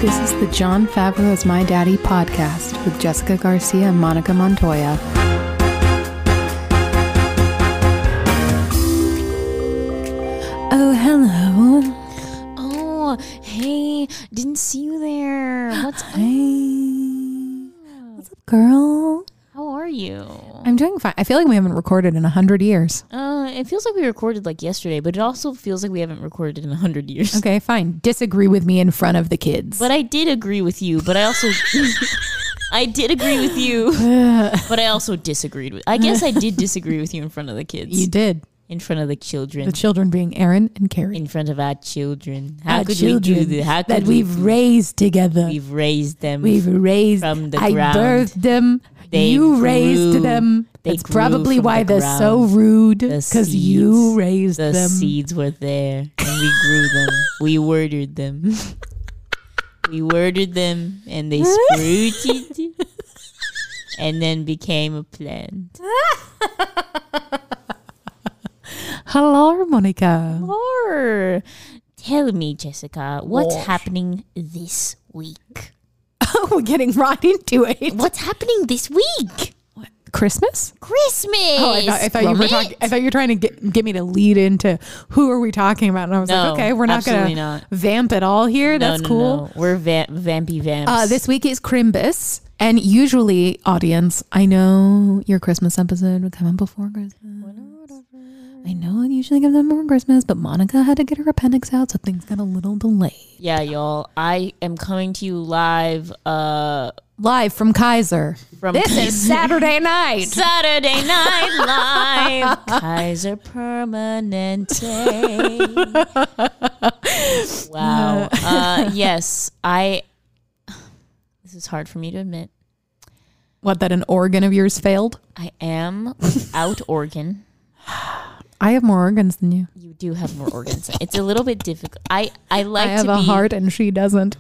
This is the Jon Favreau is My Daddy podcast with Jessica Garcia and Monica Montoya. Oh, hello. Oh, hey, didn't see you there. What's up? What's up, girl? How are you? I'm doing fine. I feel like we haven't recorded in 100 years. It feels like we recorded like yesterday, but it also feels like we haven't recorded in 100 years. Okay, fine. Disagree with me in front of the kids. But I did agree with you, but I also... I did agree with you, but I also disagreed with... I guess I did disagree with you in front of the kids. You did. In front of the children. The children being Aaron and Carrie. In front of our children. How our could children we do this? How could that we've raised together. We've raised them. We've raised from the I ground. birthed them. You raised them. That's probably why they're so rude. Because you raised them. The seeds were there. And we grew them. We watered them. We watered them. And they sprouted. And then became a plant. Hello, Monica. Or tell me, Jessica, what's happening this week? Oh, we're getting right into it. What's happening this week? What? Christmas? Christmas. Oh, I thought you were talking. I thought you were trying to get me to lead into who are we talking about, and I was like, okay, we're not going to vamp at all here. That's cool. No. We're vampy vamps. This week is Crimbus, and usually, audience, I know your Christmas episode would come up before Christmas. I know it usually gives them before Christmas, but Monica had to get her appendix out, so things got a little delayed. Yeah, y'all. I am coming to you live. Live from Kaiser. This is Saturday night. Saturday Night Live. Kaiser Permanente. Wow. Yes, this is hard for me to admit. What, that an organ of yours failed? I am without organ. I have more organs than you. You do have more organs. It's a little bit difficult. I have a heart and she doesn't.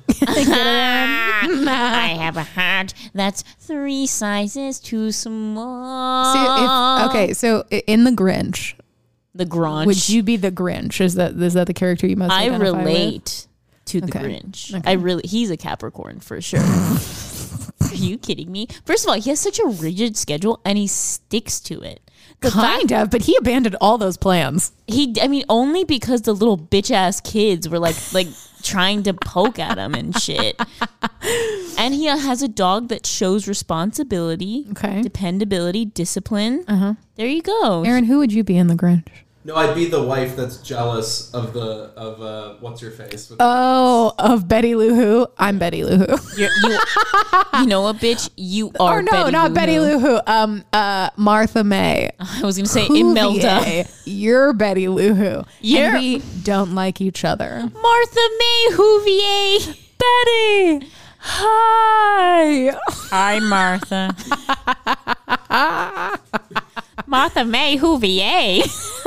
I have a heart that's 3 sizes too small. So in The Grinch. The Grinch. Would you be the Grinch? Is that the character you most identify with? I relate to the Grinch. Okay. He's a Capricorn for sure. Are you kidding me? First of all, he has such a rigid schedule and he sticks to it. But he abandoned all those plans. Only because the little bitch ass kids were like trying to poke at him and shit. And he has a dog that shows responsibility, dependability, discipline. There you go. Aaron, who would you be in The Grinch? No, I'd be the wife that's jealous of what's her face. Of Betty Lou Who. I'm Betty Lou Who. You know what, bitch? You are. Or no, not Betty Lou Who. Martha May. I was gonna say Imelda. You're Betty Lou Who. And we don't like each other. Martha May Whovier. Betty. Hi. Hi, Martha. Martha May Whovier.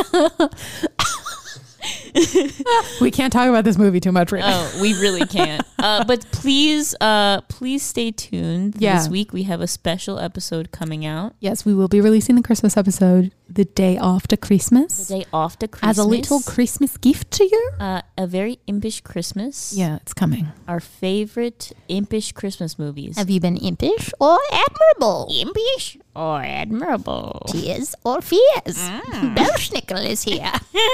We can't talk about this movie too much right now. Oh, we really can't. But please stay tuned. Yeah. This week we have a special episode coming out. Yes, we will be releasing the Christmas episode the day after Christmas. The day after Christmas. As a little Christmas gift to you. A very impish Christmas. Yeah, it's coming. Our favorite impish Christmas movies. Have you been impish or admirable? Impish or admirable? Tears or fears? Belschnickel is here.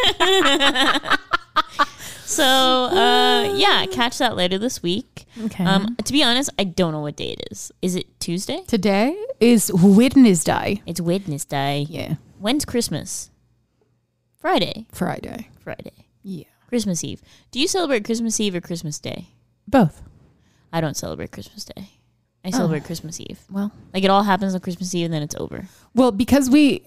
So, catch that later this week. Okay. To be honest, I don't know what day it is. Is it Tuesday? Today is Wednesday. It's Wednesday. Yeah. When's Christmas? Friday. Friday. Yeah. Christmas Eve. Do you celebrate Christmas Eve or Christmas Day? Both. I don't celebrate Christmas Day. I celebrate Christmas Eve. Well, like it all happens on Christmas Eve and then it's over. Well, because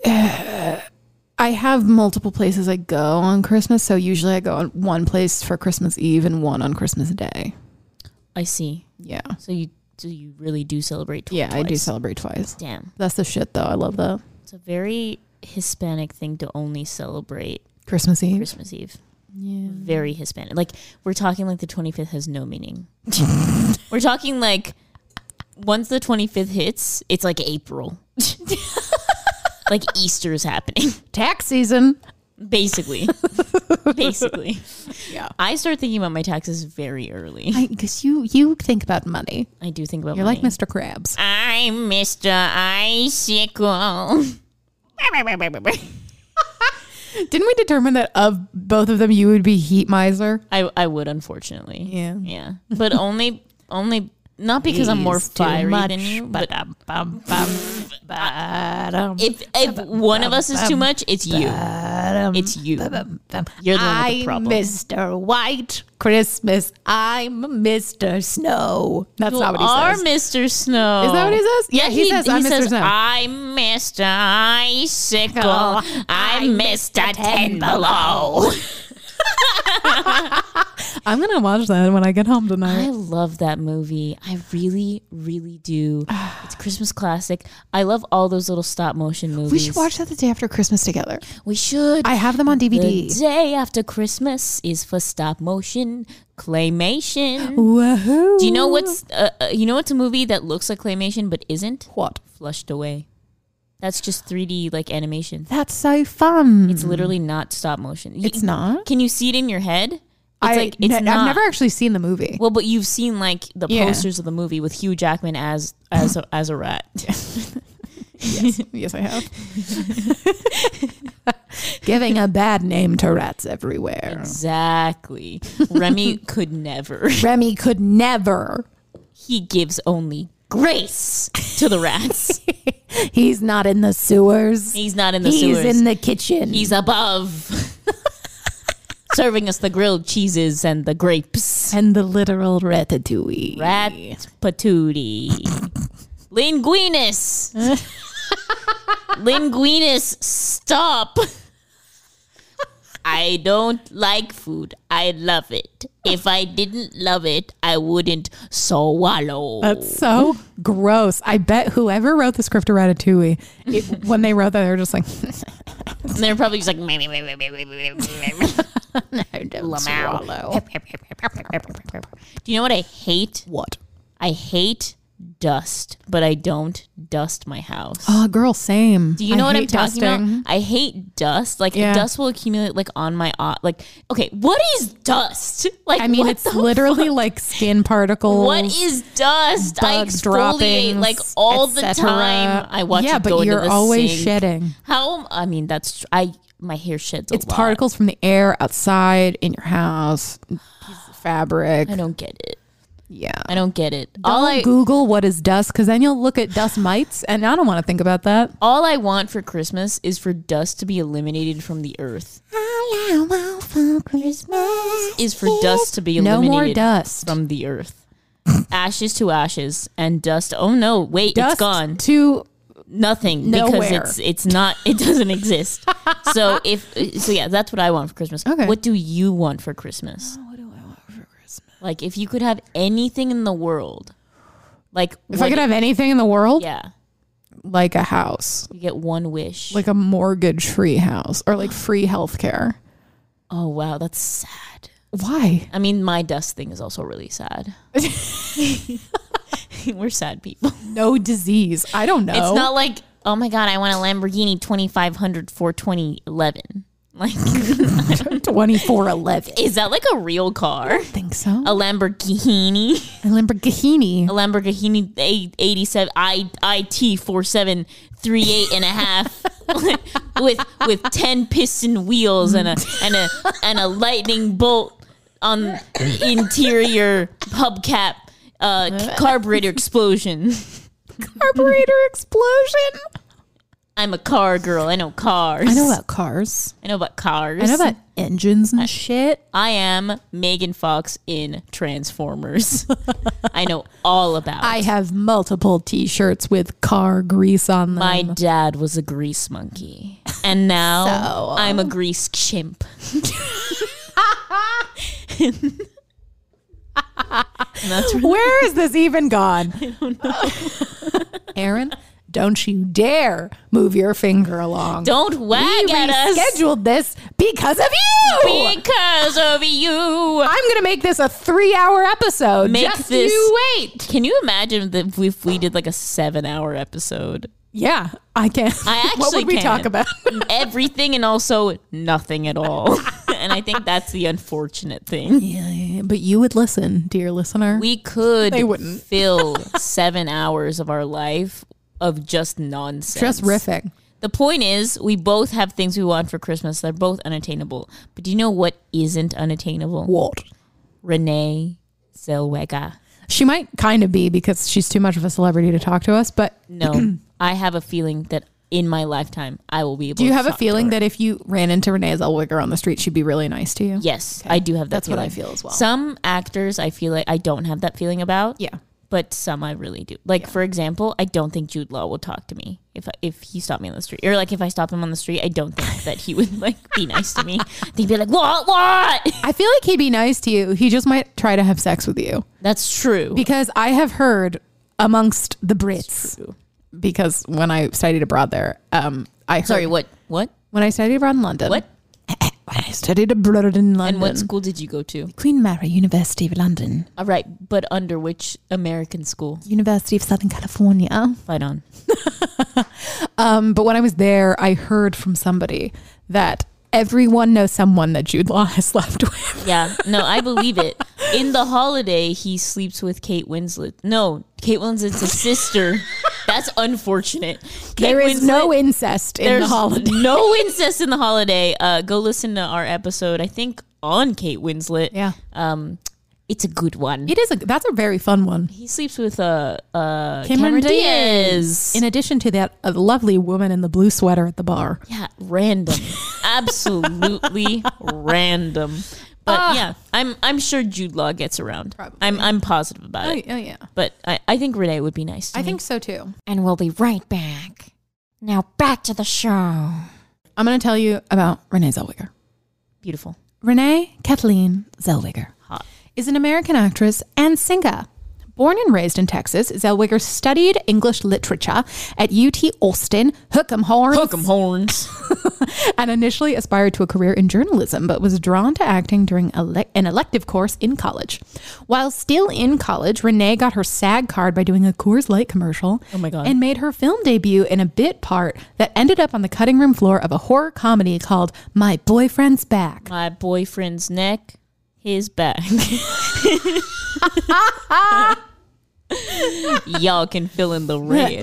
I have multiple places I go on Christmas, so usually I go on one place for Christmas Eve and one on Christmas Day. I see. Yeah. So you really do celebrate twice. Yeah, I do celebrate twice. Damn. That's the shit, though. I love that. It's a very Hispanic thing to only celebrate Christmas Eve. Christmas Eve. Yeah. Very Hispanic. Like, we're talking like the 25th has no meaning. We're talking like once the 25th hits, it's like April. Like Easter's happening. Tax season. Basically. Yeah. I start thinking about my taxes very early. Because you think about money. I do think about You're money. like Mr. Krabs. I'm Mr. Icicle. Didn't we determine that of both of them, you would be heat miser? I would, unfortunately. Yeah. Yeah. But only not because I'm more fiery than you, but if one of us is too much, it's you. It's you. You're the one with the problem. Mr. White Christmas. I'm Mr. Snow. That's not what he says. You are Mr. Snow. Is that what he says? Yeah, he says, I'm Mr. Snow. I'm Mr. Icicle. I'm Mr. 10 Below. I'm going to watch that when I get home tonight. I love that movie. I really, really do. It's a Christmas classic. I love all those little stop motion movies. We should watch that the day after Christmas together. We should. I have them on DVD. The day after Christmas is for stop motion claymation. Woohoo. Do you know what's a movie that looks like claymation but isn't? What? Flushed Away. That's just 3D like animation. That's so fun. It's literally not stop motion. It's not? Can you see it in your head? I've never actually seen the movie. Well, but you've seen like the posters of the movie with Hugh Jackman as a rat. Yes, I have. Giving a bad name to rats everywhere. Exactly. Remy could never. Remy could never. He gives only grace to the rats. He's not in the sewers. He's not in the sewers. He's in the kitchen. He's above. Serving us the grilled cheeses and the grapes. And the literal ratatouille. Rat patootie. Linguinus. Linguinus, stop. I don't like food. I love it. If I didn't love it, I wouldn't swallow. That's so gross. I bet whoever wrote the script of Ratatouille, when they wrote that, they were just like... And they're probably just like... No, don't swallow. Do you know what I hate? What? I hate dust, but I don't dust my house. Oh, girl, same. Do you know what I'm talking dusting. about? I hate dust. Like dust will accumulate like on my okay, what is dust? Like I mean, it's literally like skin particles. What is dust? I exfoliate droppings, like all the time. I watch it go into the sink. Yeah, but you're always shedding. How? I mean, that's my hair sheds a lot. It's particles from the air outside in your house. Pieces of fabric. I don't get it. Yeah. I don't get it. Don't Google what is dust, because then you'll look at dust mites, and I don't want to think about that. All I want for Christmas is for dust to be eliminated from the earth. All I want for Christmas is for dust to be eliminated no more dust from the earth. Ashes to ashes and dust. Oh no, wait, dust it's gone. To nothing nowhere. Because it's not, it doesn't exist. So yeah, that's what I want for Christmas. Okay. What do you want for Christmas? What do I want for Christmas? Like if you could have anything in the world, like if I could have anything in the world, yeah, like a house, you get one wish, like a mortgage-free house, or like free healthcare. Oh wow, that's sad. Why? I mean, my dust thing is also really sad. We're sad people. No disease. I don't know. It's not like, oh my God, I want a Lamborghini 2500 for 2011. Like 2411. Is that like a real car? I don't think so. A Lamborghini. A Lamborghini. A Lamborghini 87 IT 4738 and a half with 10 piston wheels and a lightning bolt on interior hubcap. Carburetor explosion. Carburetor explosion. I'm a car girl. I know cars. I know about cars. I know about cars. I know about engines and shit. I am Megan Fox in Transformers. I know all about. I have multiple t-shirts with car grease on them. My dad was a grease monkey. And now I'm a grease chimp. Where is this even gone? I don't know. Aaron, don't you dare move your finger along. Don't wag at us. We scheduled this because of you. Because of you. I'm going to make this a 3-hour episode. You wait. Can you imagine if we did like a 7-hour episode? Yeah, I can. I actually What would we can. talk about? Everything and also nothing at all. And I think that's the unfortunate thing. Yeah, but you would listen, dear listener. We could They wouldn't. fill 7 hours of our life of just nonsense. Just riffing. The point is, we both have things we want for Christmas. They're both unattainable. But do you know what isn't unattainable? What? Renee Zellweger. She might kind of be because she's too much of a celebrity to talk to us, but No, I have a feeling that in my lifetime, I will be able to do you have a talk to feeling her. that if you ran into Renee Zellweger on the street, she'd be really nice to you? Yes, I do have that That's what feeling. I feel as well. Some actors, I feel like I don't have that feeling about. Yeah. But some I really do. Like, for example, I don't think Jude Law will talk to me if he stopped me on the street. Or, like, if I stop him on the street, I don't think that he would, like, be nice to me. He'd be like, what? I feel like he'd be nice to you. He just might try to have sex with you. That's true. Because I have heard amongst the Brits, True. because when I studied abroad there, I heard. Sorry, what? When I studied abroad in London. What? When I studied abroad in London. And what school did you go to? Queen Mary, University of London. All right, but under which American school? University of Southern California. Fight on. But when I was there, I heard from somebody that everyone knows someone that Jude Law has slept with. Yeah, no, I believe it. In The Holiday, he sleeps with Kate Winslet. No, Kate Winslet's a sister. That's unfortunate. There is no incest in The Holiday. No incest in The Holiday. Go listen to our episode, I think, on Kate Winslet. Yeah. It's a good one. It is that's a very fun one. He sleeps with Cameron Diaz. In addition to that, a lovely woman in the blue sweater at the bar. Yeah, random. Absolutely random. But yeah, I'm sure Jude Law gets around. Probably. I'm positive about it. Oh yeah. But I think Renee would be nice to me. I think so too. And we'll be right back. Now back to the show. I'm going to tell you about Renee Zellweger. Beautiful. Renee Kathleen Zellweger Hot. is an American actress and singer. Born and raised in Texas, Zellweger studied English literature at UT Austin, Hook'em Horns, and initially aspired to a career in journalism, but was drawn to acting during an elective course in college. While still in college, Renee got her SAG card by doing a Coors Light commercial. Oh my God. And made her film debut in a bit part that ended up on the cutting room floor of a horror comedy called My Boyfriend's Back. My boyfriend's neck, his back. Y'all can fill in the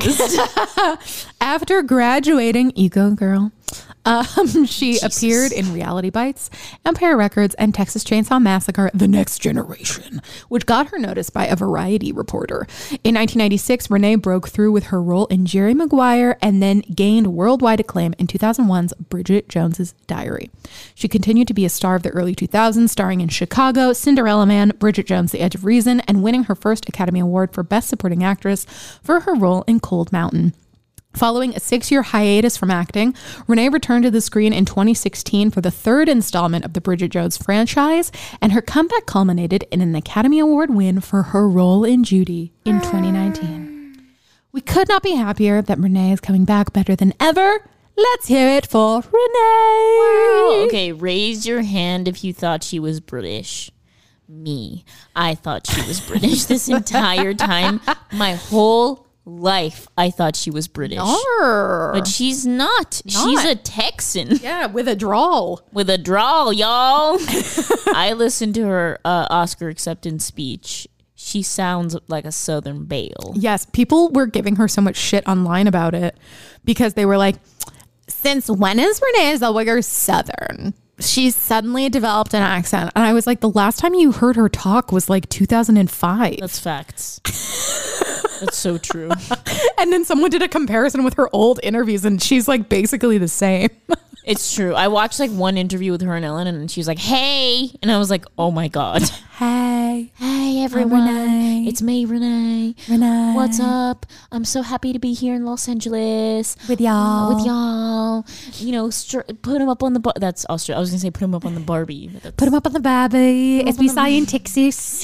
rest. After graduating, Ego Girl, she appeared in Reality Bites, Empire Records, and Texas Chainsaw Massacre: The Next Generation, which got her noticed by a Variety reporter. In 1996, Renee broke through with her role in Jerry Maguire and then gained worldwide acclaim in 2001's Bridget Jones's Diary. She continued to be a star of the early 2000s, starring in Chicago, Cinderella Man, Bridget Jones: The Edge of Reason, and winning her first Academy Award for Best Supporting Actress for her role in Cold Mountain. Following a 6-year hiatus from acting, Renee returned to the screen in 2016 for the third installment of the Bridget Jones franchise, and her comeback culminated in an Academy Award win for her role in Judy in 2019. We could not be happier that Renee is coming back better than ever. Let's hear it for Renee. Okay, raise your hand if you thought she was British. Me. I thought she was British this entire time. My whole life, I thought she was British. But she's not. She's a Texan. Yeah, with a drawl. With a drawl, y'all. I listened to her Oscar acceptance speech. She sounds like a Southern belle. Yes, people were giving her so much shit online about it because they were like, since when is Renee Zellweger Southern? She's suddenly developed an accent. And I was like, the last time you heard her talk was like 2005. That's facts. That's so true. And then someone did a comparison with her old interviews and she's like basically the same. It's true. I watched like one interview with her and Ellen and she was like, hey. And I was like, oh my God. Hey. Hey everyone. Renee. It's me, Renee. Renee. What's up? I'm so happy to be here in Los Angeles. With y'all. You know, put him up on the that's Australia. I was gonna say put him up on the Barbie. Put him up on the Barbie. As we say in Texas.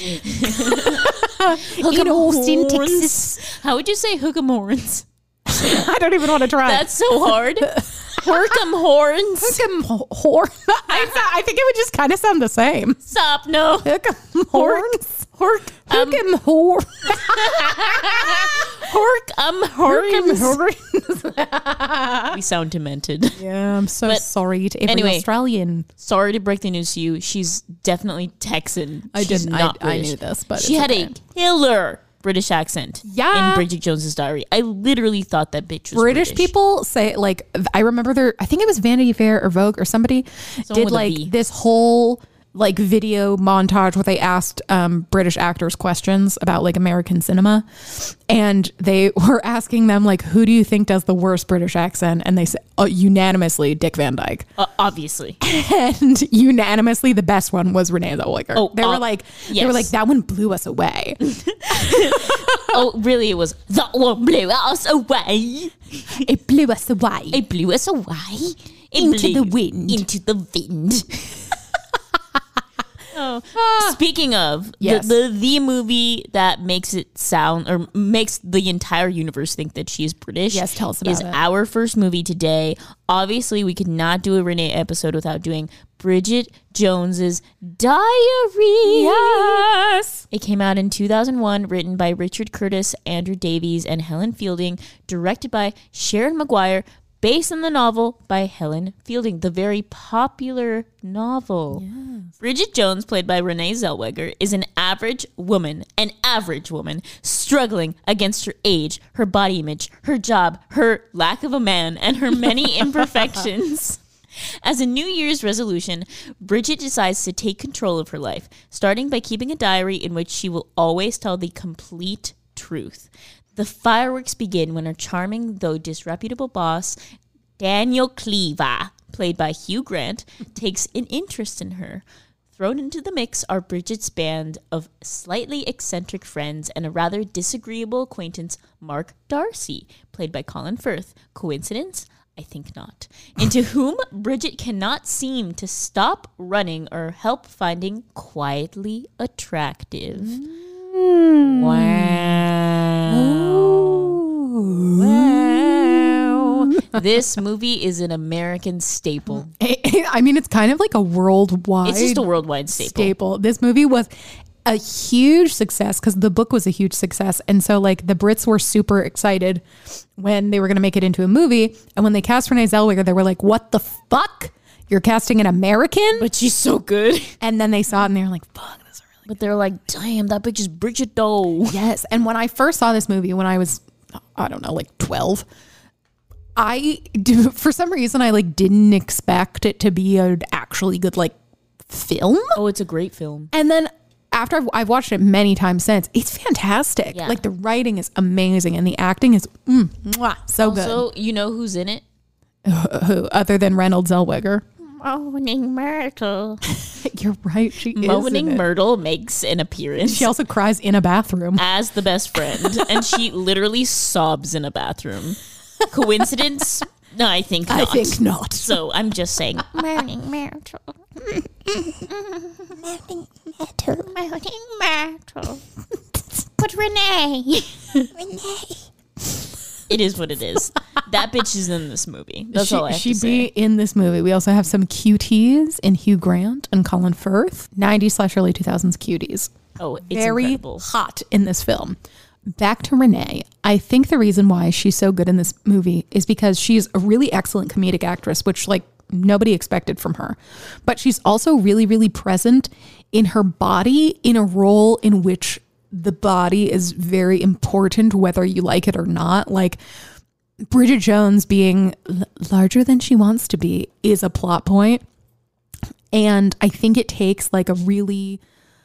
In Austin, Texas. How would you say hook'em horns? I don't even want to try. That's so hard. Hook'em horns. Hook'em horn. I think it would just kind of sound the same. Stop, no. Hook'em horns. Hook'em Hook'em horn. Hook'em horns. We sound demented. Yeah, I'm so sorry to every Australian. Sorry to break the news to you. She's definitely Texan. I knew this, but she had a killer British accent in Bridget Jones's Diary. I literally thought that bitch was British. People say, like, I remember I think it was Vanity Fair or Vogue or somebody did like this whole like video montage where they asked British actors questions about like American cinema, and they were asking them like, who do you think does the worst British accent? And they said unanimously Dick Van Dyke, obviously, and unanimously the best one was Renee Zellweger. They were like, that one blew us away. Oh, really? It was that one blew us away. It blew us away. It blew us away into the wind. Into the wind. Speaking of the movie that makes it sound or makes the entire universe think that she is British. Yes, tell us about it. Is our first movie today. Obviously, we could not do a Renee episode without doing Bridget Jones's Diary. Yes. It came out in 2001, written by Richard Curtis, Andrew Davies, and Helen Fielding, directed by Sharon Maguire, based on the novel by Helen Fielding, the very popular novel. Yes. Bridget Jones, played by Renee Zellweger, is an average woman, struggling against her age, her body image, her job, her lack of a man, and her many imperfections. As a New Year's resolution, Bridget decides to take control of her life, starting by keeping a diary in which she will always tell the complete truth. The fireworks begin when her charming, though disreputable boss, Daniel Cleaver, played by Hugh Grant, takes an interest in her. Thrown into the mix are Bridget's band of slightly eccentric friends and a rather disagreeable acquaintance, Mark Darcy, played by Colin Firth. Coincidence? I think not. Into whom Bridget cannot seem to stop running or help finding quietly attractive. Wow. This movie is an American staple. I mean, it's kind of like a worldwide. It's just a worldwide staple. This movie was a huge success because the book was a huge success. And so like the Brits were super excited when they were going to make it into a movie. And when they cast Renee Zellweger, they were like, what the fuck? You're casting an American? But she's so good. And then they saw it and they were like, fuck. But they're like, damn, that bitch is Bridget though. Yes. And when I first saw this movie, when I was, I don't know, like 12, for some reason, I like didn't expect it to be an actually good like film. Oh, it's a great film. And then after I've watched it many times since, it's fantastic. Yeah. Like the writing is amazing and the acting is so good. Also, you know who's in it? Who other than Reynolds Zellweger? Moaning Myrtle. You're right. She is. Moaning Myrtle makes an appearance. She also cries in a bathroom as the best friend, and she literally sobs in a bathroom. Coincidence? No, I think not. I think not. So I'm just saying. Moaning Myrtle. Moaning Myrtle. Moaning Myrtle. But Renee. It is what it is. That bitch is in this movie. That's all I have to say. She'd be in this movie. We also have some cuties in Hugh Grant and Colin Firth. 90s/early 2000s cuties. Oh, it's very incredible. Hot in this film. Back to Renee. I think the reason why she's so good in this movie is because she's a really excellent comedic actress, which like nobody expected from her. But she's also really, really present in her body in a role in which the body is very important, whether you like it or not. Like Bridget Jones being larger than she wants to be is a plot point. And I think it takes like a really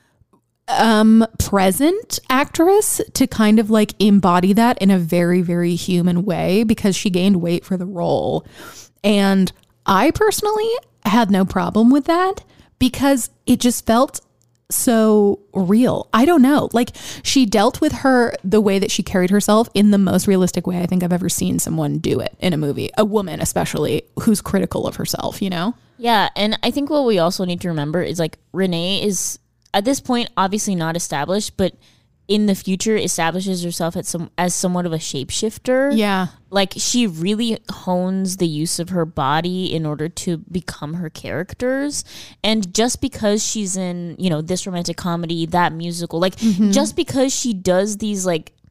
present actress to kind of like embody that in a very, very human way, because she gained weight for the role. And I personally had no problem with that because it just felt so real. I don't know. Like she dealt with the way that she carried herself in the most realistic way I think I've ever seen someone do it in a movie. A woman, especially, who's critical of herself, you know? Yeah. And I think what we also need to remember is like Renee is at this point obviously not established, but in the future establishes herself as somewhat of a shapeshifter. Yeah. Like she really hones the use of her body in order to become her characters. And just because she's in, this romantic comedy, that musical, like just because she does these like,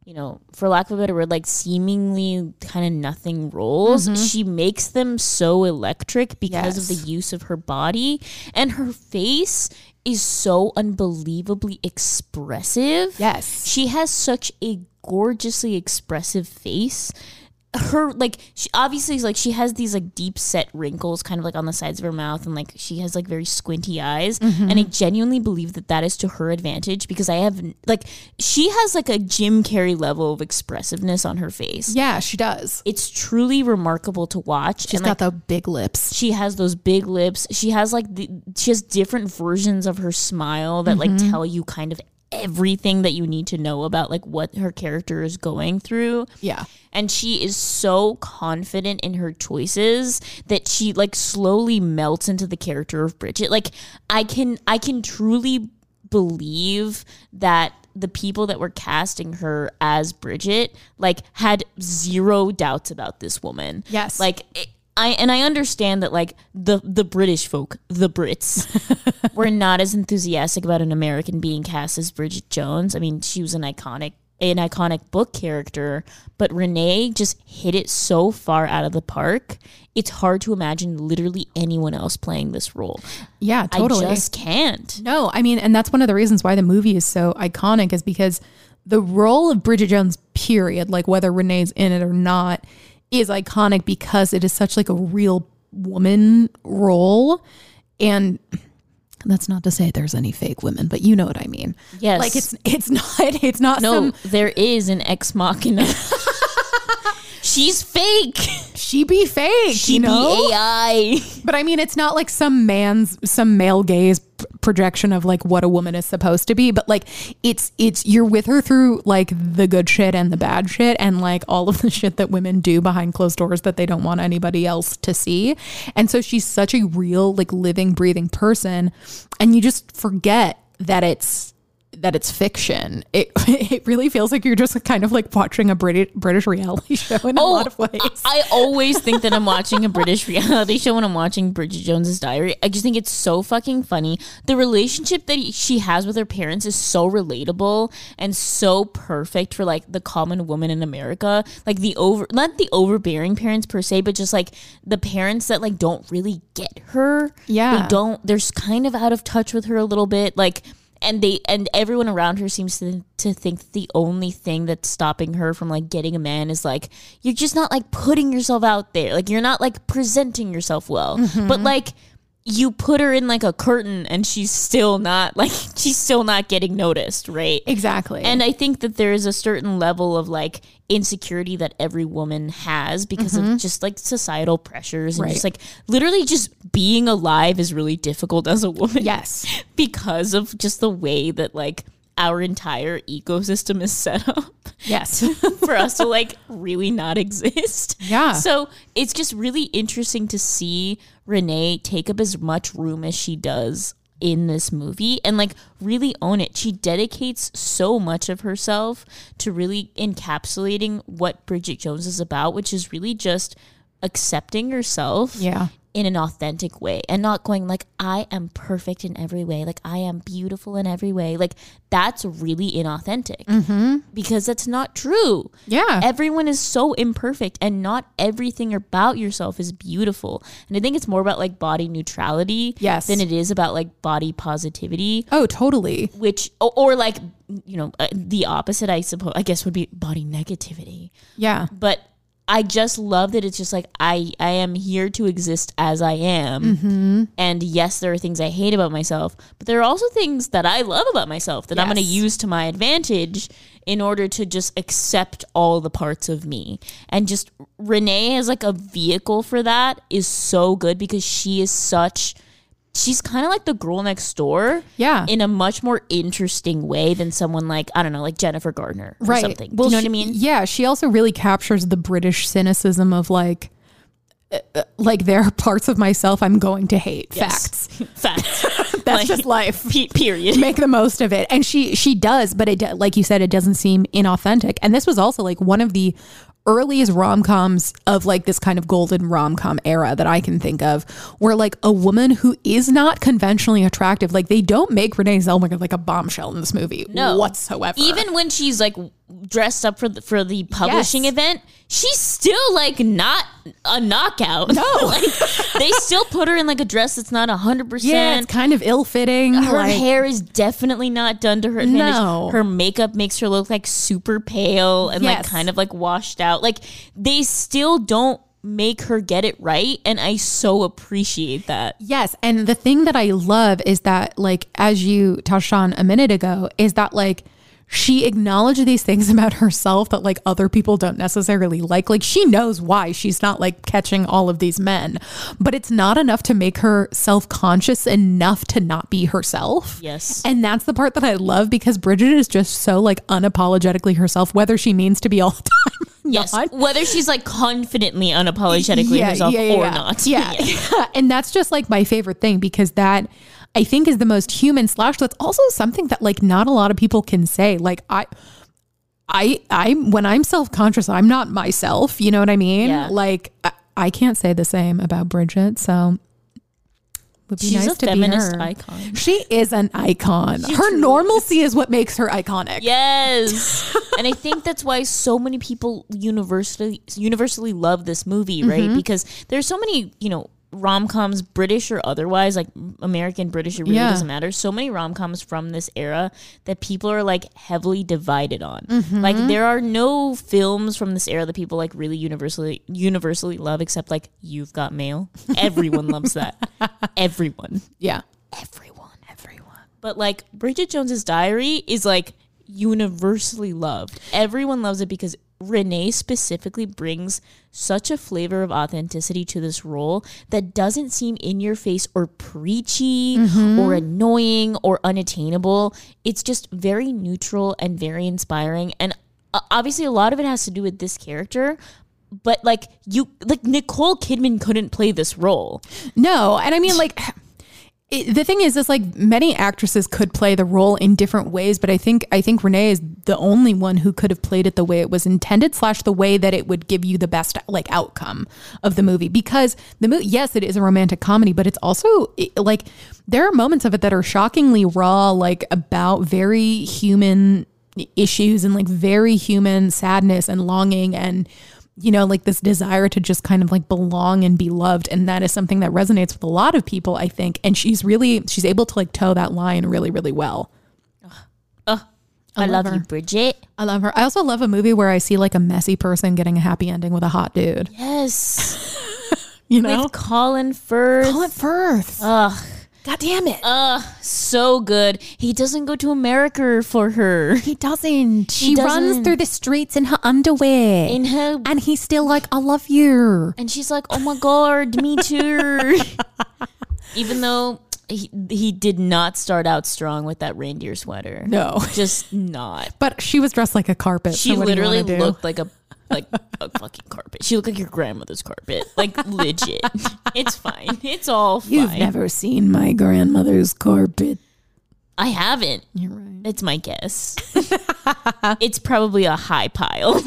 you know, for lack of a better word, like seemingly kind of nothing roles, she makes them so electric because of the use of her body, and her face is so unbelievably expressive. Yes. She has such a gorgeously expressive face. Her, like, she obviously, like, she has these, like, deep set wrinkles kind of, like, on the sides of her mouth, and, like, she has, like, very squinty eyes, and I genuinely believe that that is to her advantage, because I have, like, she has, like, a Jim Carrey level of expressiveness on her face. Yeah, she does. It's truly remarkable to watch. She's got the big lips. She has those big lips. She has, like, she has different versions of her smile that, like, tell you kind of everything that you need to know about, like, what her character is going through. Yeah. And she is so confident in her choices that she, like, slowly melts into the character of Bridget. Like, I can truly believe that the people that were casting her as Bridget, like, had zero doubts about this woman. Yes. Like, I understand that, like, the British folk, the Brits, were not as enthusiastic about an American being cast as Bridget Jones. I mean, she was an iconic book character, but Renee just hit it so far out of the park. It's hard to imagine literally anyone else playing this role. Yeah, totally. I just can't. No, I mean, and that's one of the reasons why the movie is so iconic, is because the role of Bridget Jones, period, like whether Renee's in it or not, is iconic because it is such like a real woman role. And that's not to say there's any fake women, but you know what I mean. Yes. Like it's not no, there is an ex machina. She's fake. She be fake. She be AI. But I mean, it's not like some male gaze projection of like what a woman is supposed to be, but like it's you're with her through like the good shit and the bad shit and like all of the shit that women do behind closed doors that they don't want anybody else to see. And so she's such a real, like, living, breathing person, and you just forget that it's fiction. It really feels like you're just kind of like watching a British reality show in a lot of ways. I always think that I'm watching a British reality show when I'm watching Bridget Jones's Diary. I just think it's so fucking funny. The relationship that she has with her parents is so relatable and so perfect for like the common woman in America. Like not the overbearing parents per se, but just like the parents that like don't really get her. Yeah. They're kind of out of touch with her a little bit. Like, and everyone around her seems to think that the only thing that's stopping her from like getting a man is like, you're just not like putting yourself out there. Like, you're not like presenting yourself well. But like, you put her in like a curtain and she's still not getting noticed, right? Exactly. And I think that there is a certain level of like insecurity that every woman has because of just like societal pressures and just like literally just being alive is really difficult as a woman. Yes. Because of just the way that like our entire ecosystem is set up. Yes. For us to like really not exist. Yeah. So it's just really interesting to see Renee take up as much room as she does in this movie and like really own it. She dedicates so much of herself to really encapsulating what Bridget Jones is about, which is really just accepting yourself. Yeah. In an authentic way and not going like, I am perfect in every way. Like, I am beautiful in every way. Like, that's really inauthentic because that's not true. Yeah. Everyone is so imperfect and not everything about yourself is beautiful. And I think it's more about like body neutrality than it is about like body positivity. Oh, totally. Which, or like, you know, the opposite, I suppose, I guess would be body negativity. Yeah. But I just love that it's just like I am here to exist as I am. And yes, there are things I hate about myself, but there are also things that I love about myself that I'm going to use to my advantage in order to just accept all the parts of me. And just Renee as like a vehicle for that is so good because she's kind of like the girl next door in a much more interesting way than someone like, I don't know, like Jennifer Gardner or something. Well, do you know what I mean? Yeah, she also really captures the British cynicism of like there are parts of myself I'm going to hate. Yes. Facts. That's like, just life. Period. Make the most of it. And she does, but like you said, it doesn't seem inauthentic. And this was also like one of the earliest rom-coms of like this kind of golden rom-com era that I can think of, where like a woman who is not conventionally attractive, like they don't make Renee Zellweger like a bombshell in this movie whatsoever. Even when she's like dressed up for the publishing event, she's still like not a knockout. No. Like, they still put her in like a dress that's not 100%. Yeah, it's kind of ill-fitting. Her hair is definitely not done to her advantage. No. Her makeup makes her look like super pale and like kind of like washed out. Like they still don't make her get it right, and I so appreciate that. Yes, and the thing that I love is that, like, as you touched on a minute ago, is that like she acknowledged these things about herself that like other people don't necessarily like. Like she knows why she's not like catching all of these men, but it's not enough to make her self-conscious enough to not be herself. Yes. And that's the part that I love, because Bridget is just so like unapologetically herself, whether she means to be all the time. Yes, whether she's like confidently unapologetically herself or not. Yeah. And that's just like my favorite thing, because that I think is the most human / that's also something that like not a lot of people can say. Like I when I'm self-conscious, I'm not myself. You know what I mean? Yeah. Like I can't say the same about Bridget. So would be she's nice a to feminist be her. icon. She is an icon. Her normalcy is what makes her iconic. Yes. And I think that's why so many people universally love this movie, right? Because there's so many, you know, rom-coms, British or otherwise, like American, British, it really doesn't matter. So many rom-coms from this era that people are like heavily divided on. Like there are no films from this era that people like really universally love, except like You've Got Mail. Everyone loves that. Everyone. Yeah. Everyone. But like Bridget Jones's Diary is like universally loved. Everyone loves it because Renee specifically brings such a flavor of authenticity to this role that doesn't seem in your face or preachy or annoying or unattainable. It's just very neutral and very inspiring. And obviously a lot of it has to do with this character, but like Nicole Kidman couldn't play this role. No. And I mean, like, the thing is like many actresses could play the role in different ways, but I think Renee is the only one who could have played it the way it was intended / the way that it would give you the best like outcome of the movie. Because the movie, yes, it is a romantic comedy, but it's also like there are moments of it that are shockingly raw, like about very human issues and like very human sadness and longing and, you know, like this desire to just kind of like belong and be loved. And that is something that resonates with a lot of people, I think. And she's able to like toe that line really, really well. I love you, Bridget. I love her. I also love a movie where I see like a messy person getting a happy ending with a hot dude. Yes. You know? With Colin Firth. Ugh. God damn it. So good. He doesn't go to America for her. He doesn't. She runs through the streets in her underwear. And he's still like, I love you. And she's like, oh my God, me too. Even though he did not start out strong with that reindeer sweater. No. Just not. But she was dressed like a carpet. She literally looked like a fucking carpet. She looked like your grandmother's carpet. Like legit. It's fine. It's all fine. You've never seen my grandmother's carpet. I haven't. You're right. It's my guess. It's probably a high pile.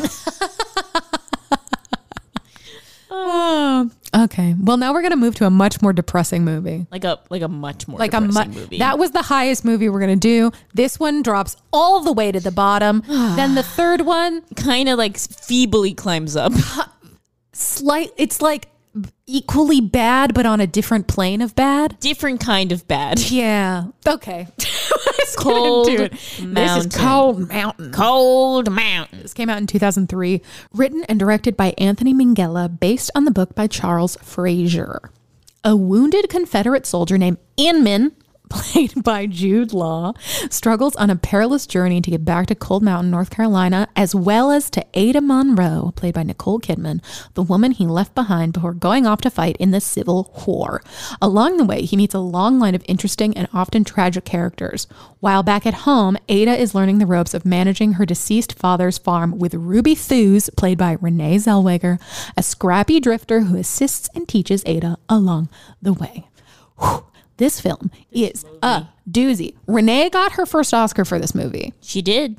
Okay. Well, now we're going to move to a much more depressing movie. Like a much more depressing movie. That was the highest movie we're going to do. This one drops all the way to the bottom. Then the third one kind of like feebly climbs up. It's like equally bad, but on a different plane of bad. Different kind of bad. Yeah. Okay. Cold Mountain. This is Cold Mountain. Cold Mountain. This came out in 2003. Written and directed by Anthony Minghella, based on the book by Charles Frazier. A wounded Confederate soldier named Inman, played by Jude Law, struggles on a perilous journey to get back to Cold Mountain, North Carolina, as well as to Ada Monroe, played by Nicole Kidman, the woman he left behind before going off to fight in the Civil War. Along the way, he meets a long line of interesting and often tragic characters. While back at home, Ada is learning the ropes of managing her deceased father's farm with Ruby Thews, played by Renee Zellweger, a scrappy drifter who assists and teaches Ada along the way. Whew. This film is a doozy. Renee got her first Oscar for this movie. She did.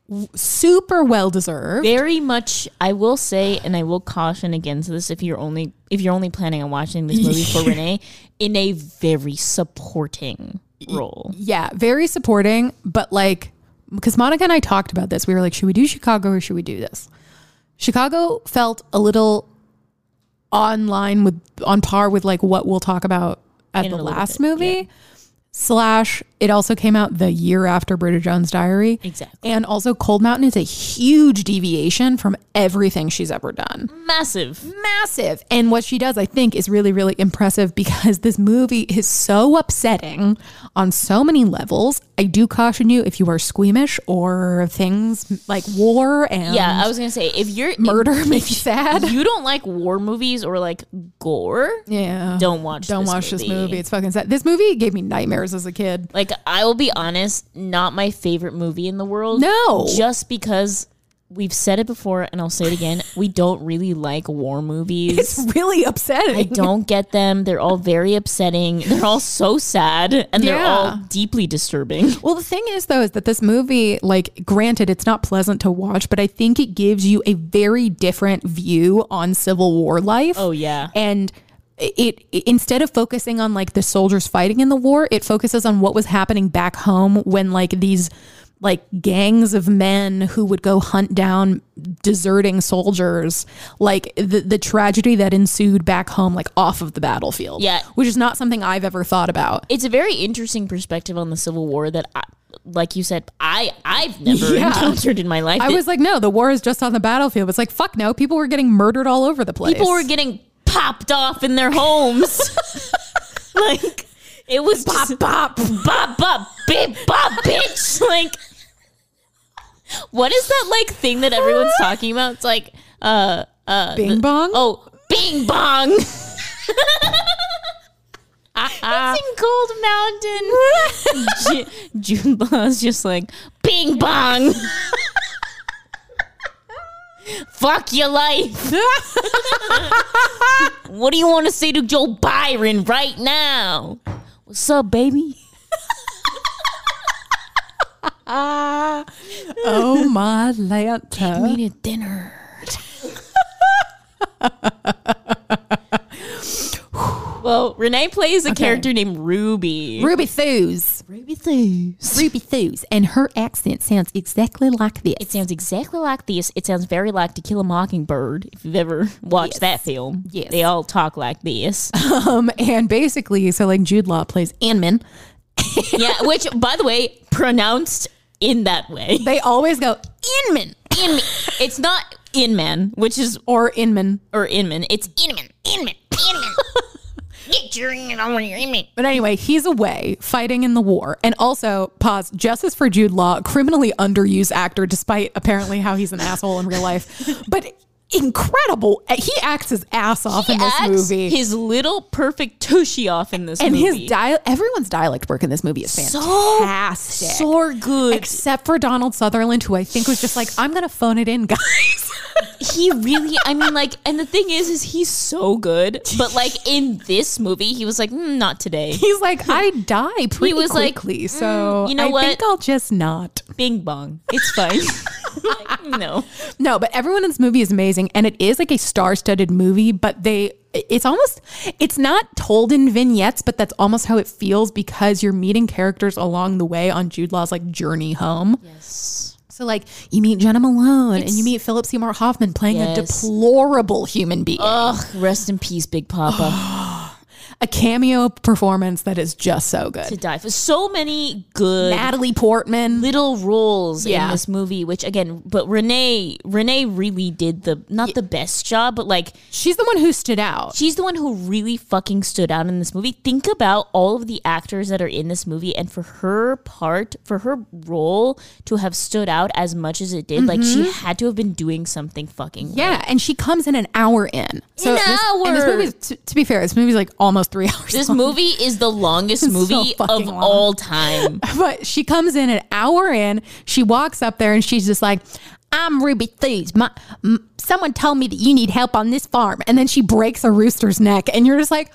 super well deserved. Very much, I will say, and I will caution against this if you're only planning on watching this movie for Renee, in a very supporting role. Yeah, very supporting, but like, because Monica and I talked about this, we were like, should we do Chicago or should we do this? Chicago felt a little on par with like what we'll talk about at the last movie. Yeah. / it also came out the year after Bridget Jones' Diary. Exactly. And also Cold Mountain is a huge deviation from everything she's ever done. Massive. And what she does, I think, is really, really impressive because this movie is so upsetting on so many levels. I do caution you if you are squeamish or things like war and I was going to say, if you're murder makes you sad. You don't like war movies or like gore. Yeah. Don't watch this movie. It's fucking sad. This movie gave me nightmares as a kid. Like, I will be honest, not my favorite movie in the world. No. Just because we've said it before and I'll say it again, we don't really like war movies. It's really upsetting. I don't get them. They're all very upsetting. They're all so sad and they're all deeply disturbing. Well, the thing is, though, is that this movie, like, granted, it's not pleasant to watch, but I think it gives you a very different view on Civil War life. Oh, yeah. And it instead of focusing on like the soldiers fighting in the war, it focuses on what was happening back home when like these like gangs of men who would go hunt down deserting soldiers, like the tragedy that ensued back home, like off of the battlefield. Yeah. Which is not something I've ever thought about. It's a very interesting perspective on the Civil War that like you said, I've never encountered in my life. I was like, no, the war is just on the battlefield. It's like, fuck no. People were getting murdered all over the place. People were getting popped off in their homes. Like, it was bop, bop, bop, bop, bip, bop, bitch. Like, what is that like thing that everyone's talking about? It's like, Bing bong? Oh, bing bong. It's in Cold Mountain. Jude Law's just like, bing bong. Fuck your life. What do you want to say to Joe Byron right now? What's up, baby? Oh my Lanta. Take me to dinner. Well, Renee plays a character named Ruby. Ruby Thews. And her accent sounds exactly like this. It sounds exactly like this. It sounds very like To Kill a Mockingbird. If you've ever watched that film. Yes. They all talk like this. And basically, so like Jude Law plays Inman. Yeah, which, by the way, pronounced in that way. They always go, Inman. It's not Inman, which is... Or Inman. It's Inman. Get your Inman. But anyway, he's away fighting in the war. And also, pause, justice for Jude Law, criminally underused actor, despite apparently how he's an asshole in real life. But incredible. He acts his ass off in this movie. His little perfect tushy off in this movie. And his everyone's dialect work in this movie is fantastic. So good. Except for Donald Sutherland, who I think was just like, I'm going to phone it in, guys. He really, I mean, like, and the thing is he's so good. But like in this movie, he was like, not today. He's like, I die pretty quickly. So you know I think I'll just not. Bing bong. It's fine. No, but everyone in this movie is amazing. And it is like a star-studded movie, but it's not told in vignettes, but that's almost how it feels because you're meeting characters along the way on Jude Law's like journey home. Yes. So like you meet Jenna Malone and you meet Philip Seymour Hoffman playing a deplorable human being. Ugh, rest in peace, Big Papa. A cameo performance that is just so good. To die for. So many good Natalie Portman little roles in this movie, which again, but Renee really did not the best job, but like she's the one who stood out. She's the one who really fucking stood out in this movie. Think about all of the actors that are in this movie, and for her role to have stood out as much as it did, like she had to have been doing something fucking right. And she comes in an hour in. So hour. This movie, to be fair, this movie's like almost 3 hours. This movie is the longest movie of all time. But she comes in an hour in. She walks up there and she's just like, I'm Ruby Thews. Someone told me that you need help on this farm. And then she breaks a rooster's neck. And you're just like,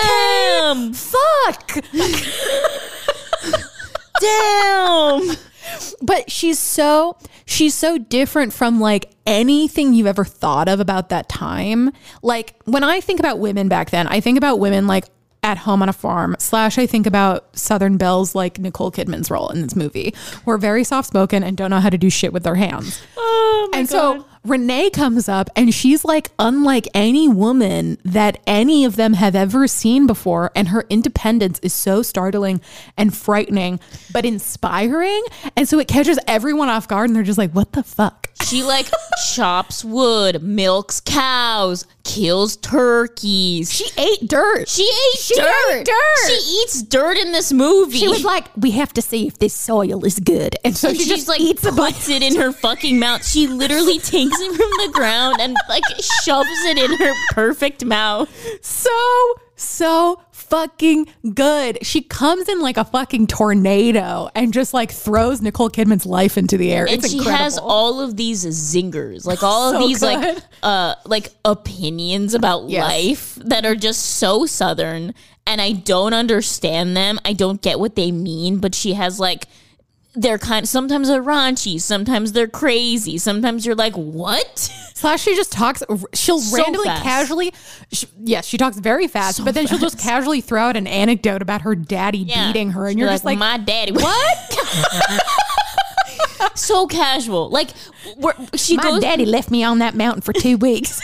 okay, damn. Fuck. Damn. But she's so different from like anything you've ever thought of about that time. Like when I think about women back then, I think about women like at home on a farm / I think about Southern belles like Nicole Kidman's role in this movie, who are very soft spoken and don't know how to do shit with their hands. Oh my God. So Renee comes up and she's like unlike any woman that any of them have ever seen before. And her independence is so startling and frightening, but inspiring. And so it catches everyone off guard and they're just like, what the fuck? She like chops wood, milks cows, kills turkeys. She ate dirt. She ate dirt. She eats dirt in this movie. She was like, we have to see if this soil is good. And so she she's just like eats a bunch. puts it in her fucking mouth. She literally takes it from the ground and like shoves it in her perfect mouth. So fucking good. She comes in like a fucking tornado and just like throws Nicole Kidman's life into the air. And it's she incredible. has all of these zingers, like all of these good. like opinions about life that are just so Southern, and I don't understand them. I don't get what they mean, but she has like, they're sometimes they're raunchy, sometimes they're crazy, sometimes you're like, what? / she just talks, she'll So randomly, fast. casually, she talks very fast, but then she'll just casually throw out an anecdote about her daddy beating her, and She'll you're be just like, my daddy. What? So casual. Like, my goes. daddy left me on that mountain for 2 weeks.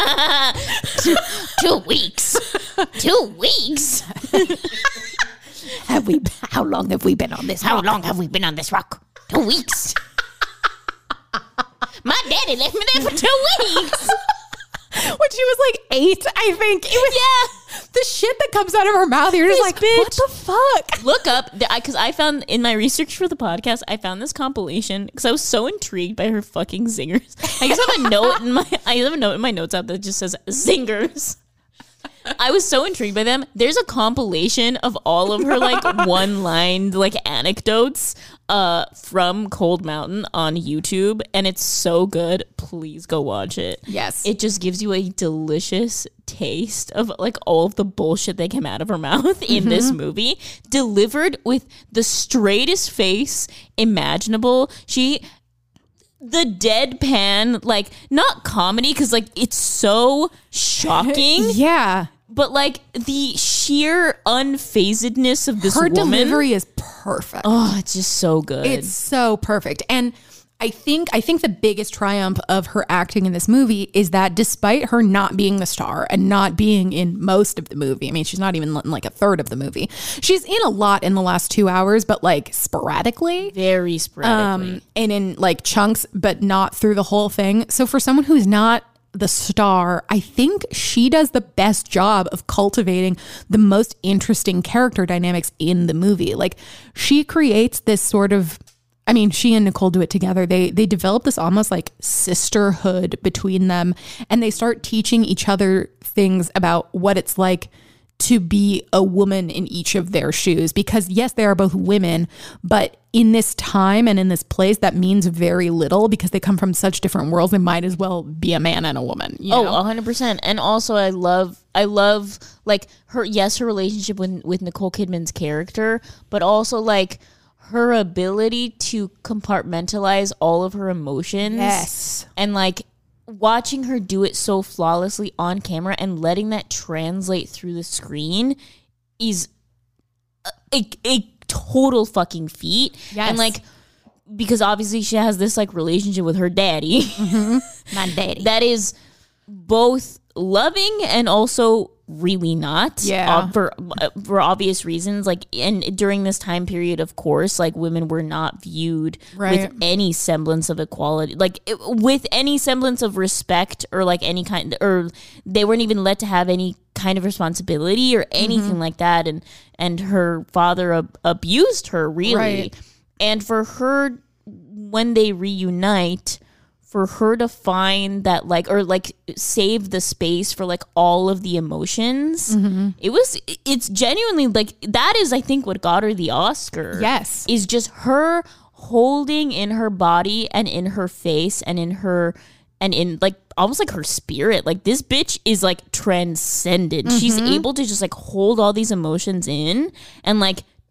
2 weeks. 2 weeks. How long have we been on this rock? How long have we been on this rock? 2 weeks. My daddy left me there for 2 weeks. When she was like 8, I think. It was, the shit that comes out of her mouth, you're just like, bitch. what the fuck? Look up, because I found in my research for the podcast, I found this compilation because I was so intrigued by her fucking zingers. I just have a note in my notes app that just says zingers. I was so intrigued by them. There's a compilation of all of her like one-lined like anecdotes from Cold Mountain on YouTube, and it's so good. Please go watch it. Yes. It just gives you a delicious taste of like all of the bullshit that came out of her mouth in this movie, delivered with the straightest face imaginable. The deadpan, like, not comedy, because, like, it's so shocking. Yeah. But, like, the sheer unfazedness of this woman. Delivery is perfect. Oh, it's just so good. It's so perfect. And I think the biggest triumph of her acting in this movie is that despite her not being the star and not being in most of the movie, I mean, she's not even in like a third of the movie. She's in a lot in the last 2 hours, but like sporadically. Very sporadically. And in like chunks, but not through the whole thing. So for someone who's not the star, I think she does the best job of cultivating the most interesting character dynamics in the movie. Like she creates this sort of, I mean, she and Nicole do it together. They develop this almost like sisterhood between them, and they start teaching each other things about what it's like to be a woman in each of their shoes. Because yes, they are both women, but in this time and in this place, that means very little because they come from such different worlds. They might as well be a man and a woman. You know? 100%. And also I love like her relationship with Nicole Kidman's character, but also like her ability to compartmentalize all of her emotions. Yes. And like watching her do it so flawlessly on camera and letting that translate through the screen is a total fucking feat. Yes. And like, because obviously she has this like relationship with her daddy. My daddy. That is both loving and also really not. Yeah. For obvious reasons. Like, and during this time period, of course, like women were not viewed with any semblance of equality, like with any semblance of respect or like any kind, or they weren't even let to have any kind of responsibility or anything like that. And her father abused her really. Right. And for her, when they reunite, for her to find that like, or like save the space for like all of the emotions, it's genuinely like, that is, I think, what got her the Oscar. Yes. Is just her holding in her body and in her face and in her, and in like almost like her spirit. Like this bitch is like transcendent. She's able to just like hold all these emotions in and like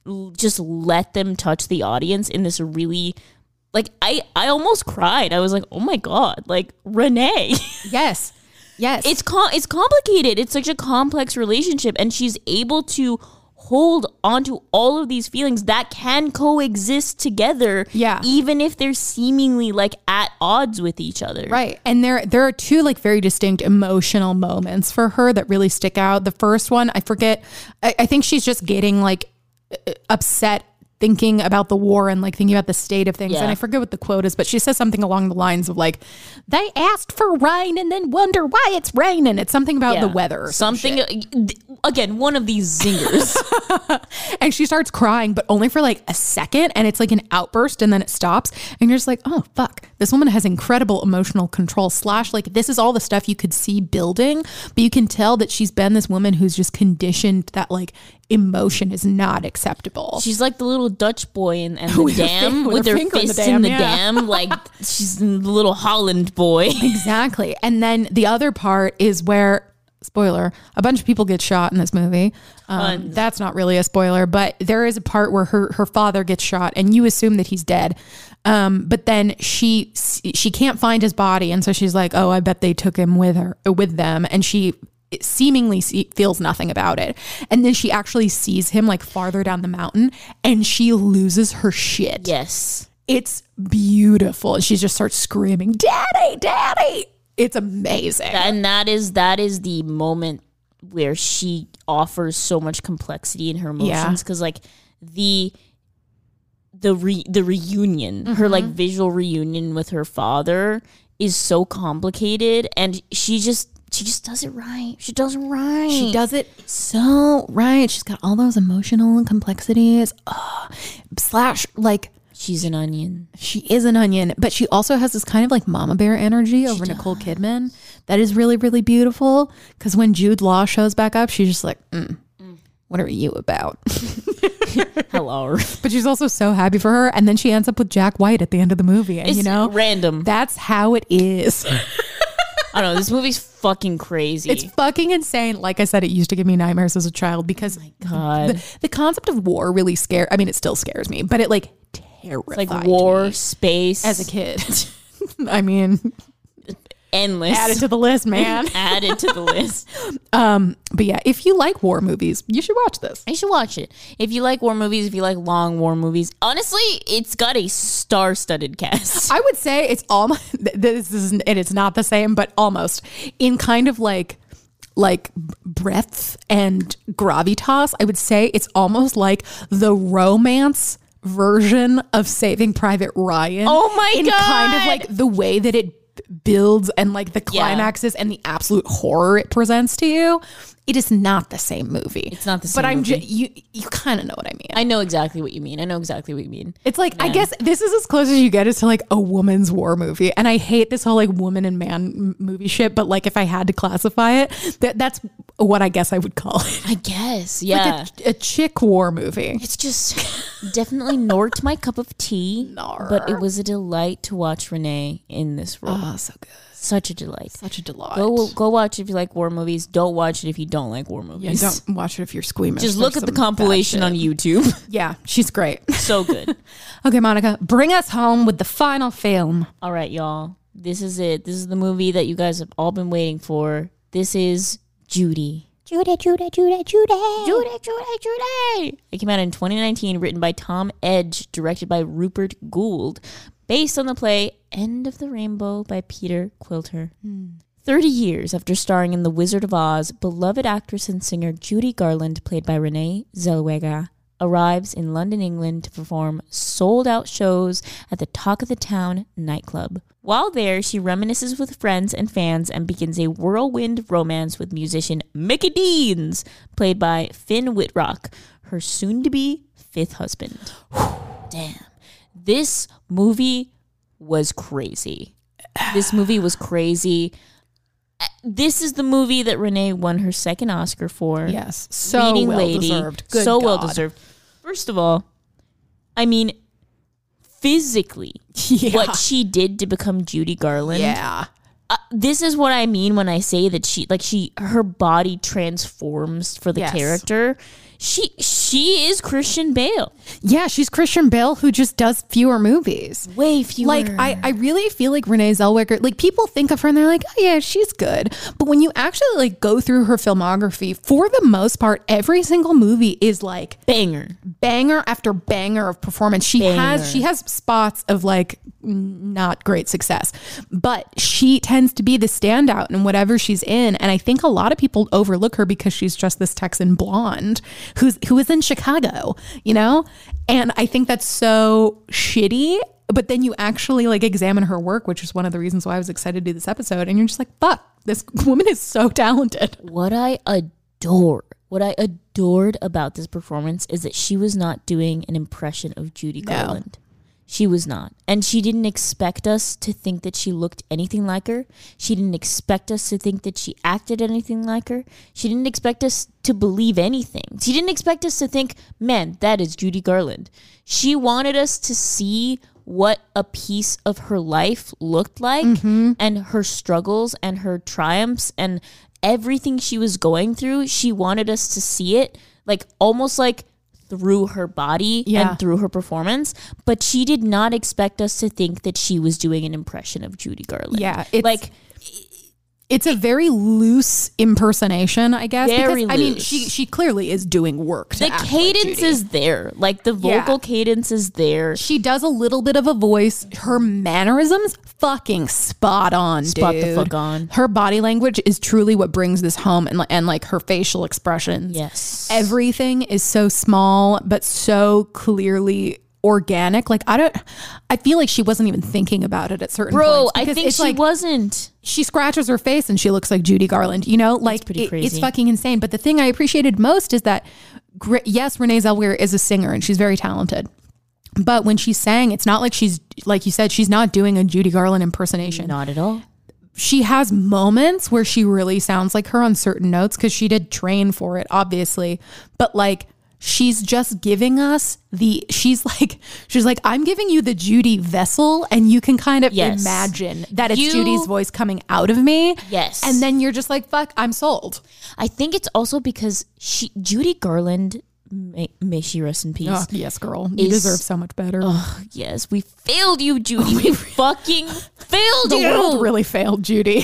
just let them touch the audience in this really, like, I almost cried. I was like, oh my God, like, Renee. Yes. It's complicated. It's such a complex relationship, and she's able to hold onto all of these feelings that can coexist together. Yeah. Even if they're seemingly like at odds with each other. Right. And there are two like very distinct emotional moments for her that really stick out. The first one, I forget, I think she's just getting like upset thinking about the war and like thinking about the state of things. Yeah. And I forget what the quote is, but she says something along the lines of like, they asked for rain and then wonder why it's raining. It's something about the weather or something. Again, one of these zingers. And she starts crying, but only for like a second. And it's like an outburst and then it stops. And you're just like, oh, fuck. This woman has incredible emotional control / like this is all the stuff you could see building. But you can tell that she's been this woman who's just conditioned that like emotion is not acceptable. She's like the little Dutch boy and the dam with her fist in the dam. Like she's the little Holland boy. Exactly. And then the other part is where, spoiler, a bunch of people get shot in this movie. That's not really a spoiler, but there is a part where her father gets shot and you assume that he's dead. But then she can't find his body. And so she's like, oh, I bet they took him with them. And she seemingly feels nothing about it. And then she actually sees him like farther down the mountain and she loses her shit. Yes. It's beautiful. And she just starts screaming, Daddy, Daddy. It's amazing. And that is the moment where she offers so much complexity in her emotions. Because like the reunion, her like visual reunion with her father is so complicated, and she just does it right. She does it right. She does it so right. She's got all those emotional complexities. / like she's an onion. She is an onion, but she also has this kind of like mama bear energy over Nicole Kidman that is really, really beautiful. Because when Jude Law shows back up, she's just like, what are you about? Hello. But she's also so happy for her. And then she ends up with Jack White at the end of the movie. And it's random. That's how it is. I don't know. This movie's fucking crazy. It's fucking insane. Like I said, it used to give me nightmares as a child because the concept of war really it still scares me, but it like terrified it's like war, me space. As a kid. I mean, endless. Add it to the list, man. Add it to the list. But yeah, if you like war movies, you should watch this. You should watch it. If you like war movies, if you like long war movies, honestly, it's got a star-studded cast. I would say it's almost, it's not the same, but almost in kind of like breadth and gravitas. I would say it's almost like the romance version of Saving Private Ryan. Oh my God. Kind of like the way that it builds and like the climaxes and the absolute horror it presents to you. It is not the same movie. It's not the same movie. But you kind of know what I mean. I know exactly what you mean. It's like, I guess this is as close as you get as to like a woman's war movie. And I hate this whole like woman and man movie shit. But like if I had to classify it, that's what I guess I would call it. I guess, yeah. Like a chick war movie. It's just definitely not my cup of tea. But it was a delight to watch Renee in this role. Oh, so good. Such a delight. Such a delight. Go watch it if you like war movies. Don't watch it if you don't like war movies. Yeah, don't watch it if you're squeamish. Just look at the compilation on YouTube. Yeah, she's great. So good. Okay, Monica, bring us home with the final film. All right, y'all. This is it. This is the movie that you guys have all been waiting for. This is Judy. Judy. It came out in 2019, written by Tom Edge, directed by Rupert Gould, based on the play End of the Rainbow by Peter Quilter. 30 years after starring in The Wizard of Oz, beloved actress and singer Judy Garland, played by Renee Zellweger, arrives in London, England to perform sold-out shows at the Talk of the Town nightclub. While there, she reminisces with friends and fans and begins a whirlwind romance with musician Mickey Deans, played by Finn Whitrock, her soon-to-be fifth husband. Damn. This movie was crazy. This is the movie that Renee won her second Oscar for. Yes. So Leading well lady. Deserved. Well deserved. First of all, I mean, physically, what she did to become Judy Garland. Yeah. this is what I mean when I say that her body transforms for the character. She is Christian Bale. Yeah, she's Christian Bale who just does fewer movies. Way fewer. Like, I really feel like Renee Zellweger, like people think of her and they're like, oh yeah, she's good. But when you actually like go through her filmography, for the most part, every single movie is like banger after banger of performance. She has spots of like not great success, but she tends to be the standout in whatever she's in. And I think a lot of people overlook her because she's just this Texan blonde who is in Chicago, you know? And I think that's so shitty. But then you actually like examine her work, which is one of the reasons why I was excited to do this episode. And you're just like, fuck, this woman is so talented. What I adored about this performance is that she was not doing an impression of Judy Garland. She was not. And she didn't expect us to think that she looked anything like her. She didn't expect us to think that she acted anything like her. She didn't expect us to believe anything. She didn't expect us to think, man, that is Judy Garland. She wanted us to see what a piece of her life looked like and her struggles and her triumphs and everything she was going through. She wanted us to see it like almost like through her body and through her performance, but she did not expect us to think that she was doing an impression of Judy Garland. Yeah, it's a very loose impersonation, I guess. Very loose. I mean, she clearly is doing work. The cadence is there, like the vocal cadence is there. She does a little bit of a voice. Her mannerisms, fucking spot on, Spot the fuck on. Her body language is truly what brings this home, and like her facial expressions. Yes, everything is so small but so clearly organic. Like I feel like she wasn't even thinking about it at certain points. I think she wasn't. She scratches her face and she looks like Judy Garland, you know, like pretty crazy. It's fucking insane. But the thing I appreciated most is that yes, Renee Zellweger is a singer and she's very talented. But when she sang, it's not like she's, like you said, she's not doing a Judy Garland impersonation. Not at all. She has moments where she really sounds like her on certain notes because she did train for it, obviously. But like, she's just giving us she's like, I'm giving you the Judy vessel and you can kind of imagine that it's Judy's voice coming out of me. Yes. And then you're just like, fuck, I'm sold. I think it's also because Judy Garland, may she rest in peace. Oh, yes, girl. You deserve so much better. Oh, yes. We failed you, Judy. We fucking failed you. The world really failed Judy.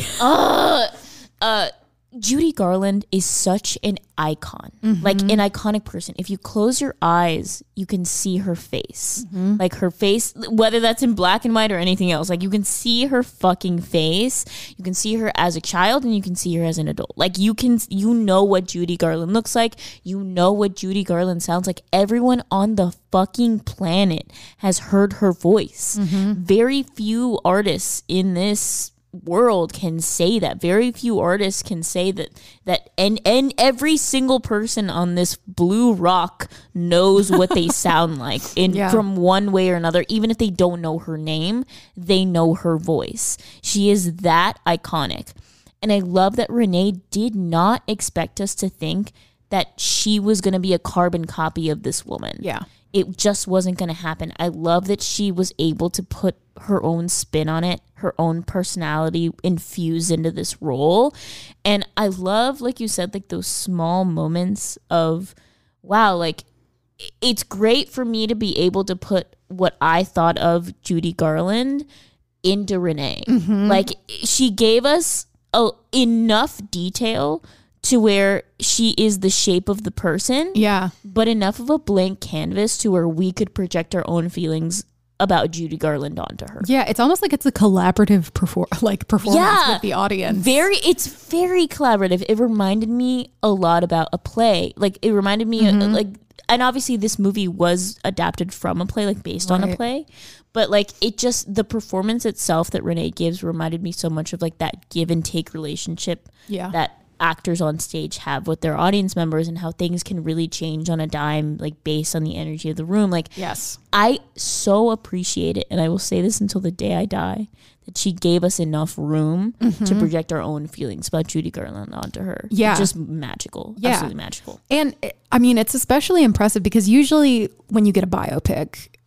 Judy Garland is such an icon, like an iconic person. If you close your eyes, you can see her face, like her face, whether that's in black and white or anything else. Like you can see her fucking face. You can see her as a child and you can see her as an adult. Like you know what Judy Garland looks like. You know what Judy Garland sounds like. Everyone on the fucking planet has heard her voice. Very few artists in this world can say that. Very few artists can say that and every single person on this blue rock knows what they sound like from one way or another. Even if they don't know her name, they know her voice. She is that iconic. And I love that Renee did not expect us to think that she was going to be a carbon copy of this woman. Yeah. It just wasn't going to happen. I love that she was able to put her own spin on it, her own personality infused into this role. And I love, like you said, like those small moments of, wow, like it's great for me to be able to put what I thought of Judy Garland into Renee. Like she gave us enough detail to where she is the shape of the person. Yeah. But enough of a blank canvas to where we could project our own feelings about Judy Garland onto her. Yeah, it's almost like it's a collaborative performance with the audience. It's very collaborative. It reminded me a lot about a play. Like it reminded me and obviously this movie was adapted from a play, like based on a play. But like it just, the performance itself that Renee gives reminded me so much of like that give and take relationship that actors on stage have with their audience members and how things can really change on a dime, like based on the energy of the room. Like, yes, I so appreciate it. And I will say this until the day I die, that she gave us enough room to project our own feelings about Judy Garland onto her. Yeah. It's just magical. Yeah. Absolutely magical. And I mean, it's especially impressive because usually when you get a biopic,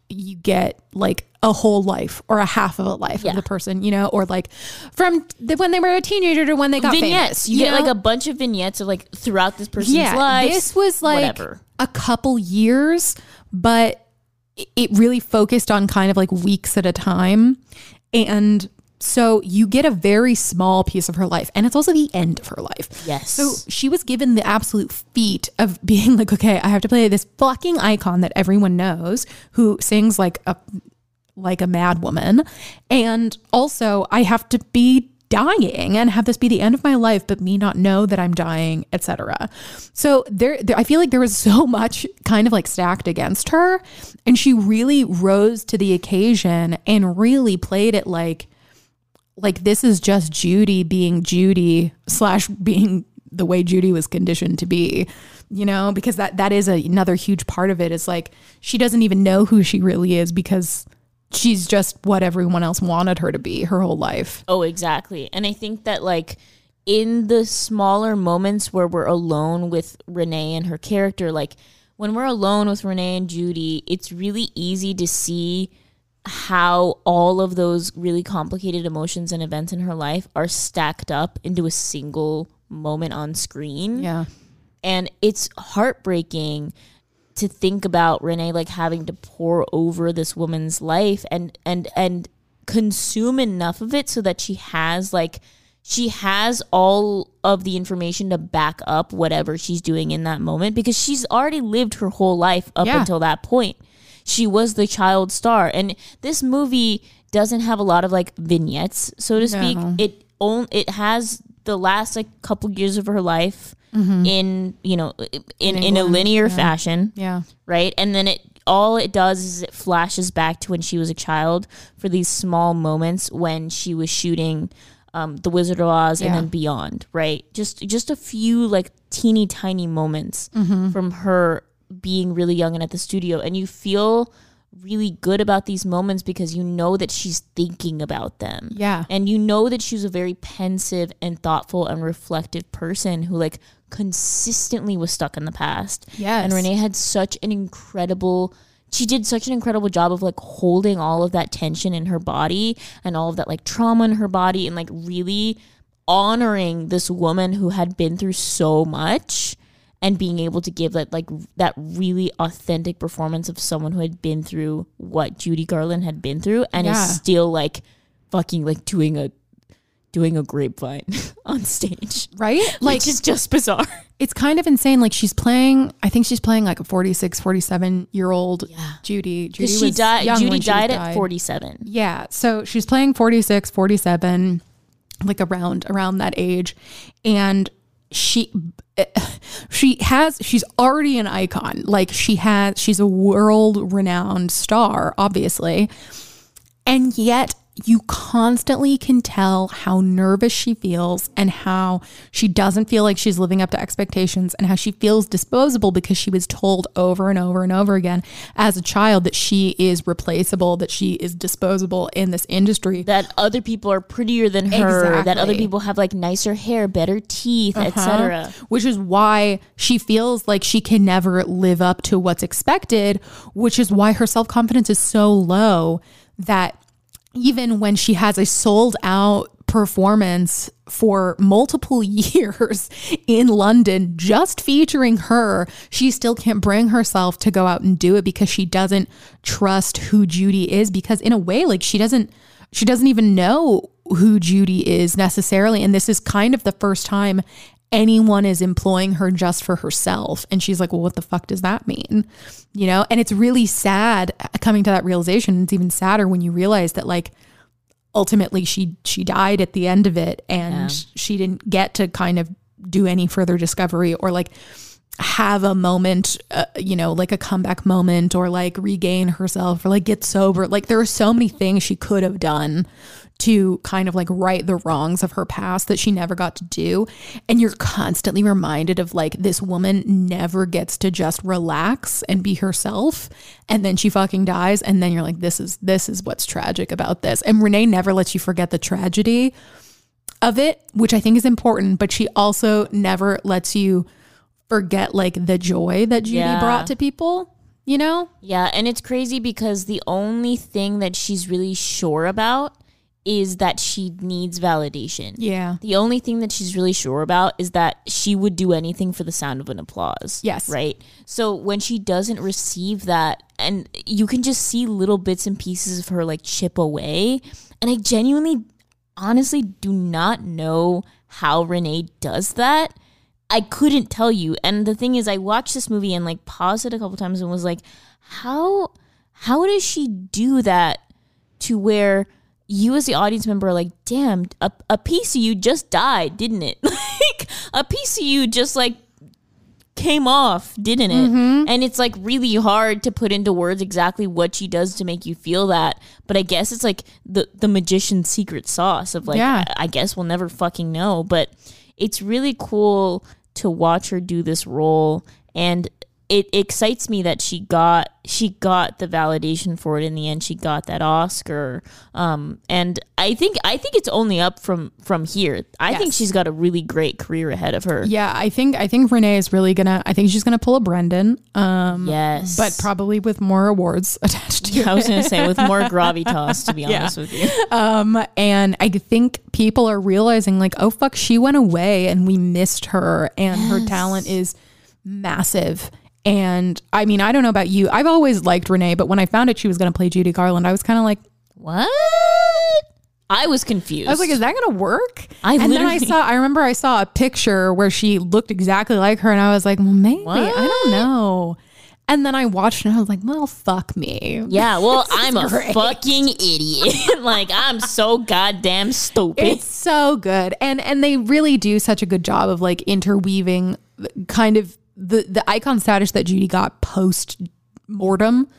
you get like a whole life or a half of a life of the person, you know, or like from when they were a teenager to when they got vignettes. famous. You get like a bunch of vignettes of like throughout this person's life. This was like a couple years, but it really focused on kind of like weeks at a time. And so you get a very small piece of her life, and it's also the end of her life. Yes. So she was given the absolute feat of being like, okay, I have to play this fucking icon that everyone knows who sings like a mad woman. And also I have to be dying and have this be the end of my life, but me not know that I'm dying, etc. So there, I feel like there was so much kind of like stacked against her, and she really rose to the occasion and really played it like this is just Judy being Judy / being the way Judy was conditioned to be, you know, because that is another huge part of it, is like she doesn't even know who she really is because she's just what everyone else wanted her to be her whole life. Oh, exactly. And I think that like in the smaller moments where we're alone with Renee and her character, like when we're alone with Renee and Judy, it's really easy to see how all of those really complicated emotions and events in her life are stacked up into a single moment on screen. Yeah. And it's heartbreaking to think about Renee like having to pour over this woman's life and consume enough of it so that she has all of the information to back up whatever she's doing in that moment, because she's already lived her whole life up until that point. She was the child star, and this movie doesn't have a lot of like vignettes, so to speak. It has the last like couple years of her life in a linear fashion, right? And then all it does is it flashes back to when she was a child for these small moments when she was shooting The Wizard of Oz and then beyond, right? Just a few like teeny tiny moments from her being really young and at the studio, and you feel really good about these moments because you know that she's thinking about them. Yeah. And you know that she's a very pensive and thoughtful and reflective person who like consistently was stuck in the past. Yes. And Renee had she did such an incredible job of like holding all of that tension in her body and all of that like trauma in her body, and like really honoring this woman who had been through so much and being able to give that really authentic performance of someone who had been through what Judy Garland had been through and is still like fucking like doing a grapevine on stage. Right? Like, which is just bizarre. It's kind of insane. Like I think she's playing like a 46, 47-year-old Judy. Judy died at 47. Yeah. So she's playing 46, 47, like around that age. And she's already an icon. Like she's a world renowned star, obviously. And yet you constantly can tell how nervous she feels and how she doesn't feel like she's living up to expectations and how she feels disposable because she was told over and over and over again as a child that she is replaceable, that she is disposable in this industry. That other people are prettier than her, exactly. That other people have like nicer hair, better teeth, etc. Which is why she feels like she can never live up to what's expected, which is why her self-confidence is so low that even when she has a sold out performance for multiple years in London, just featuring her, she still can't bring herself to go out and do it because she doesn't trust who Judy is, because in a way, like she doesn't even know who Judy is necessarily. And this is kind of the first time anyone is employing her just for herself. And she's like, well, what the fuck does that mean? You know? And it's really sad coming to that realization. It's even sadder when you realize that like ultimately she died at the end of it, and she didn't get to kind of do any further discovery or like have a moment, like a comeback moment, or like regain herself or like get sober. Like there are so many things she could have done to kind of like right the wrongs of her past that she never got to do. And you're constantly reminded of like, this woman never gets to just relax and be herself. And then she fucking dies. And then you're like, this is what's tragic about this. And Renee never lets you forget the tragedy of it, which I think is important, but she also never lets you forget like the joy that Judy brought to people. you know? Yeah, and it's crazy because the only thing that she's really sure about is that she needs validation. Yeah. The only thing that she's really sure about is that she would do anything for the sound of an applause. Yes. Right? So when she doesn't receive that, and you can just see little bits and pieces of her like chip away. And I genuinely, honestly do not know how Renee does that. I couldn't tell you. And the thing is, I watched this movie and like paused it a couple times and was like, how does she do that to where you as the audience member are like, damn, a piece of you just died, didn't it? Like a piece of you just like came off, didn't it? And it's like really hard to put into words exactly what she does to make you feel that. But I guess it's like the magician's secret sauce of like, I guess we'll never fucking know. But it's really cool to watch her do this role, and it excites me that she got the validation for it in the end. She got that Oscar, and I think it's only up from here. I think she's got a really great career ahead of her. Yeah, I think Renee is really gonna. I think she's gonna pull a Brendan. Yes, but probably with more awards attached to it. I was gonna say with more gravitas, to be honest with you. And I think people are realizing like, oh fuck, she went away and we missed her, and her talent is massive. And I mean, I don't know about you. I've always liked Renee, but when I found out she was going to play Judy Garland, I was kind of like, what? I was confused. I was like, is that going to work? I remember I saw a picture where she looked exactly like her, and I was like, well, maybe, I don't know. And then I watched it and I was like, well, fuck me. Yeah, well, I'm a fucking idiot. Like, I'm so goddamn stupid. It's so good. And they really do such a good job of like interweaving kind of the icon status that Judy got post-mortem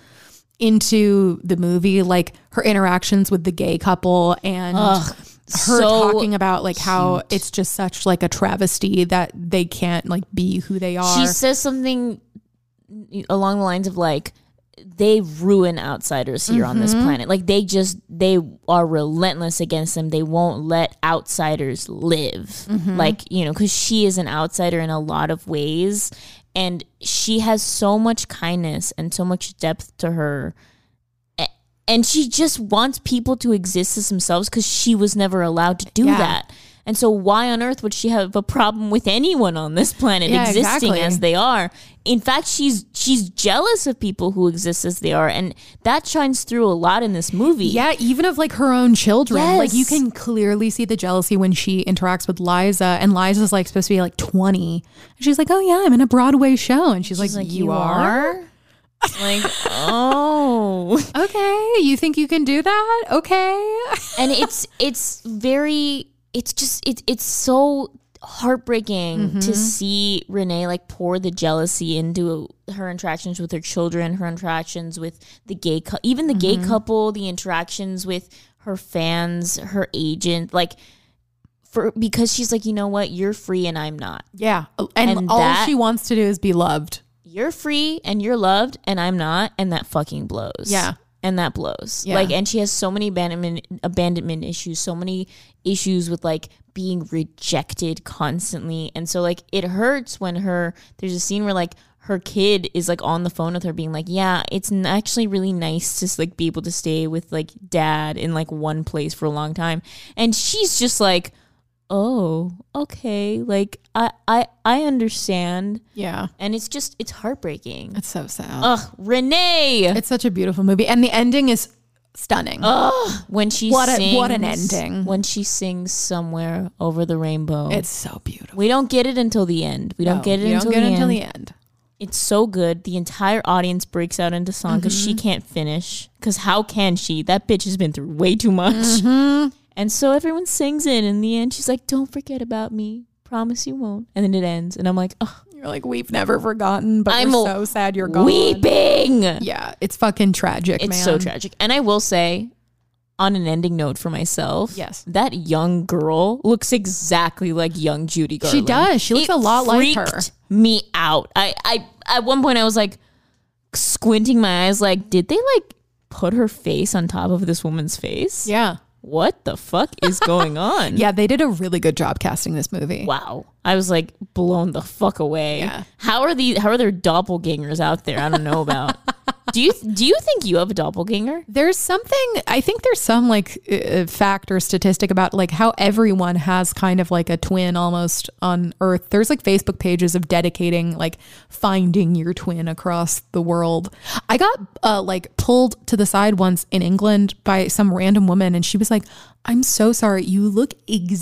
into the movie, like her interactions with the gay couple and her talking about like how it's just such like a travesty that they can't like be who they are. She says something along the lines of like, they ruin outsiders here on this planet. Like they are relentless against them. They won't let outsiders live. Like, you know, because she is an outsider in a lot of ways, and she has so much kindness and so much depth to her. And she just wants people to exist as themselves because she was never allowed to do that. And so why on earth would she have a problem with anyone on this planet existing as they are? In fact, she's jealous of people who exist as they are. And that shines through a lot in this movie. Yeah, even of like her own children. Yes. Like you can clearly see the jealousy when she interacts with Liza. And Liza's like supposed to be like 20. And she's like, oh yeah, I'm in a Broadway show. And she's like, you are? Like, oh. Okay, you think you can do that? Okay. And it's very... It's so heartbreaking to see Renee like pour the jealousy into her interactions with her children, her interactions with the gay even the gay couple, the interactions with her fans, her agent, like because she's like, you know what, you're free and I'm not. Yeah, and all she wants to do is be loved. You're free and you're loved and I'm not, and that fucking blows. Yeah. And that blows. Yeah. Like, and she has so many abandonment issues, so many issues with like being rejected constantly. And so like it hurts when there's a scene where like her kid is like on the phone with her being like, yeah, it's actually really nice to like be able to stay with like dad in like one place for a long time. And she's just like, oh, okay. Like I understand. Yeah. And it's heartbreaking. It's so sad. Ugh, Renee. It's such a beautiful movie. And the ending is stunning. Ugh. When she sings. What an ending. When she sings Somewhere Over the Rainbow. It's so beautiful. We don't get it until the end. We don't get it until the end. It's so good. The entire audience breaks out into song because she can't finish. Because how can she? That bitch has been through way too much. And so everyone sings in the end, she's like, don't forget about me. Promise you won't. And then it ends. And I'm like, oh. You're like, we've never forgotten, but we're so sad you're gone. Weeping. Yeah, it's fucking tragic, man. It's so tragic. And I will say, on an ending note for myself, yes, that young girl looks exactly like young Judy Garland. She does. She looks a lot like her. Me out. I at one point I was like squinting my eyes, like, did they like put her face on top of this woman's face? Yeah. What the fuck is going on? Yeah, they did a really good job casting this movie. Wow. I was like blown the fuck away. Yeah. How are there doppelgangers out there I don't know about? Do you think you have a doppelganger? There's some like fact or statistic about like how everyone has kind of like a twin almost on Earth. There's like Facebook pages of dedicating like finding your twin across the world. I got like pulled to the side once in England by some random woman, and she was like, "I'm so sorry. You look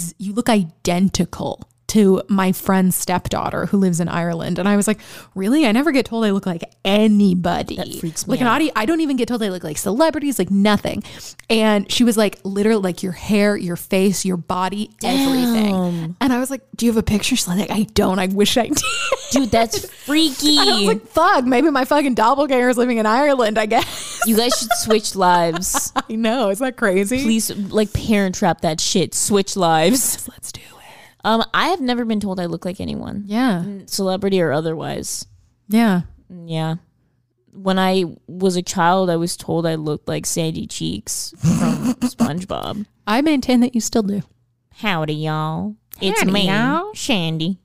identical to my friend's stepdaughter who lives in Ireland." And I was like, really? I never get told I look like anybody. That freaks me like out. I don't even get told I look like celebrities, like nothing. And she was like, literally, like your hair, your face, your body, everything. And I was like, do you have a picture? She's like, I don't. I wish I did. Dude, that's freaky. And I was like, fuck, maybe my fucking doppelganger is living in Ireland, I guess. You guys should switch lives. I know. Is that crazy? Please, like, Parent Trap that shit. Switch lives. Let's do it. I have never been told I look like anyone. Yeah. Celebrity or otherwise. Yeah. Yeah. When I was a child, I was told I looked like Sandy Cheeks from SpongeBob. I maintain that you still do. Howdy, y'all. It's me, Shandy.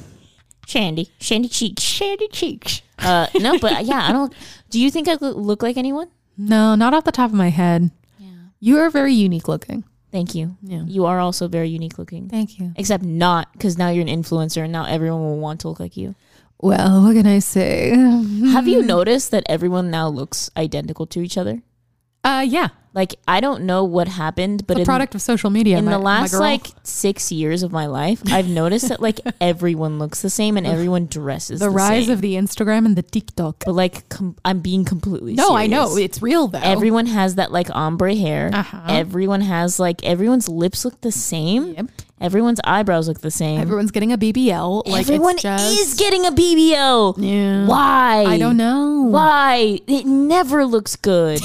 Shandy Cheeks. Shandy Cheeks. No, but yeah, I don't. Do you think I look like anyone? No, not off the top of my head. Yeah. You are very unique looking. Thank you. Yeah. You are also very unique looking. Thank you. Except not, because now you're an influencer and now everyone will want to look like you. Well, what can I say? Have you noticed that everyone now looks identical to each other? Yeah. Like, I don't know what happened, but The product of social media. in the last girl. like 6 years of my life, I've noticed that like everyone looks the same and everyone dresses the rise same. of the Instagram and the TikTok. But like, I'm being completely No, serious. I know. It's real though. Everyone has that like ombre hair. Uh-huh. Everyone has like, everyone's lips look the same. Yep. Everyone's eyebrows look the same. Everyone's getting a BBL. Like Everyone it's just, is getting a BBL. Yeah. Why? I don't know. Why? It never looks good.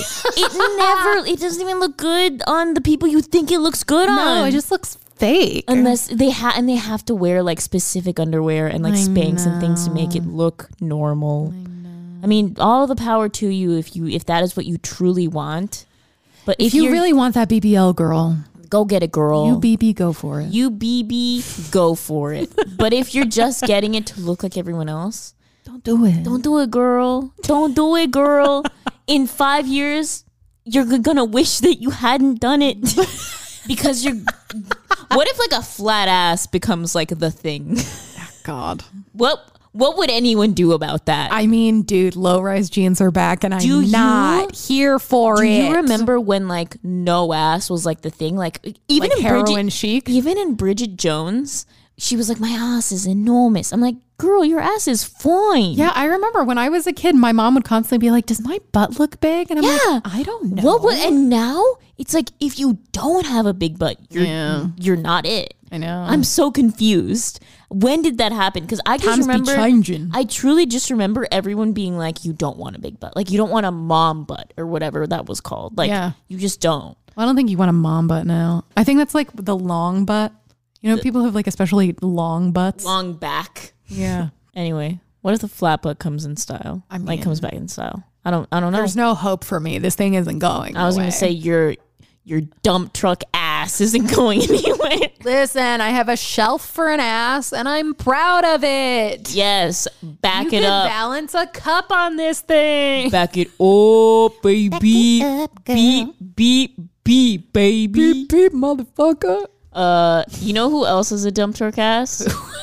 It doesn't even look good on the people you think it looks good on. No, it just looks fake. Unless they have to wear like specific underwear and like Spanx and things to make it look normal. I mean, all the power to you if that is what you truly want. But if you really want that BBL, girl, go get a girl. You BB, go for it. You BB, go for it. But if you're just getting it to look like everyone else, don't do it. Don't do it, girl. Don't do it, girl. In 5 years, you're gonna wish that you hadn't done it. Because what if like a flat ass becomes like the thing? God. What would anyone do about that? I mean, dude, low-rise jeans are back, and I'm not here for it. Do you remember when like no ass was like the thing? Like even like in heroin chic. Even in Bridget Jones, she was like, "My ass is enormous." I'm like, "Girl, your ass is fine." Yeah, I remember when I was a kid, my mom would constantly be like, "Does my butt look big?" And I'm like, "I don't know." And now it's like if you don't have a big butt, you're not it. I know. I'm so confused. When did that happen? Because I just remember, I truly just remember everyone being like, you don't want a big butt. Like, you don't want a mom butt or whatever that was called. Like, you just don't. Well, I don't think you want a mom butt now. I think that's like the long butt. You know, people have like especially long butts. Long back. Yeah. Anyway, what if the flat butt comes in style? I mean, like, comes back in style. I don't know. There's no hope for me. This thing isn't going I was going to say your dump truck ass isn't going anywhere. Listen, I have a shelf for an ass and I'm proud of it. Yes, back you it up. Balance a cup on this thing. Back it up, baby. Back it up, girl. Beep, baby. Beep, beep, motherfucker. You know who else is a dump truck ass?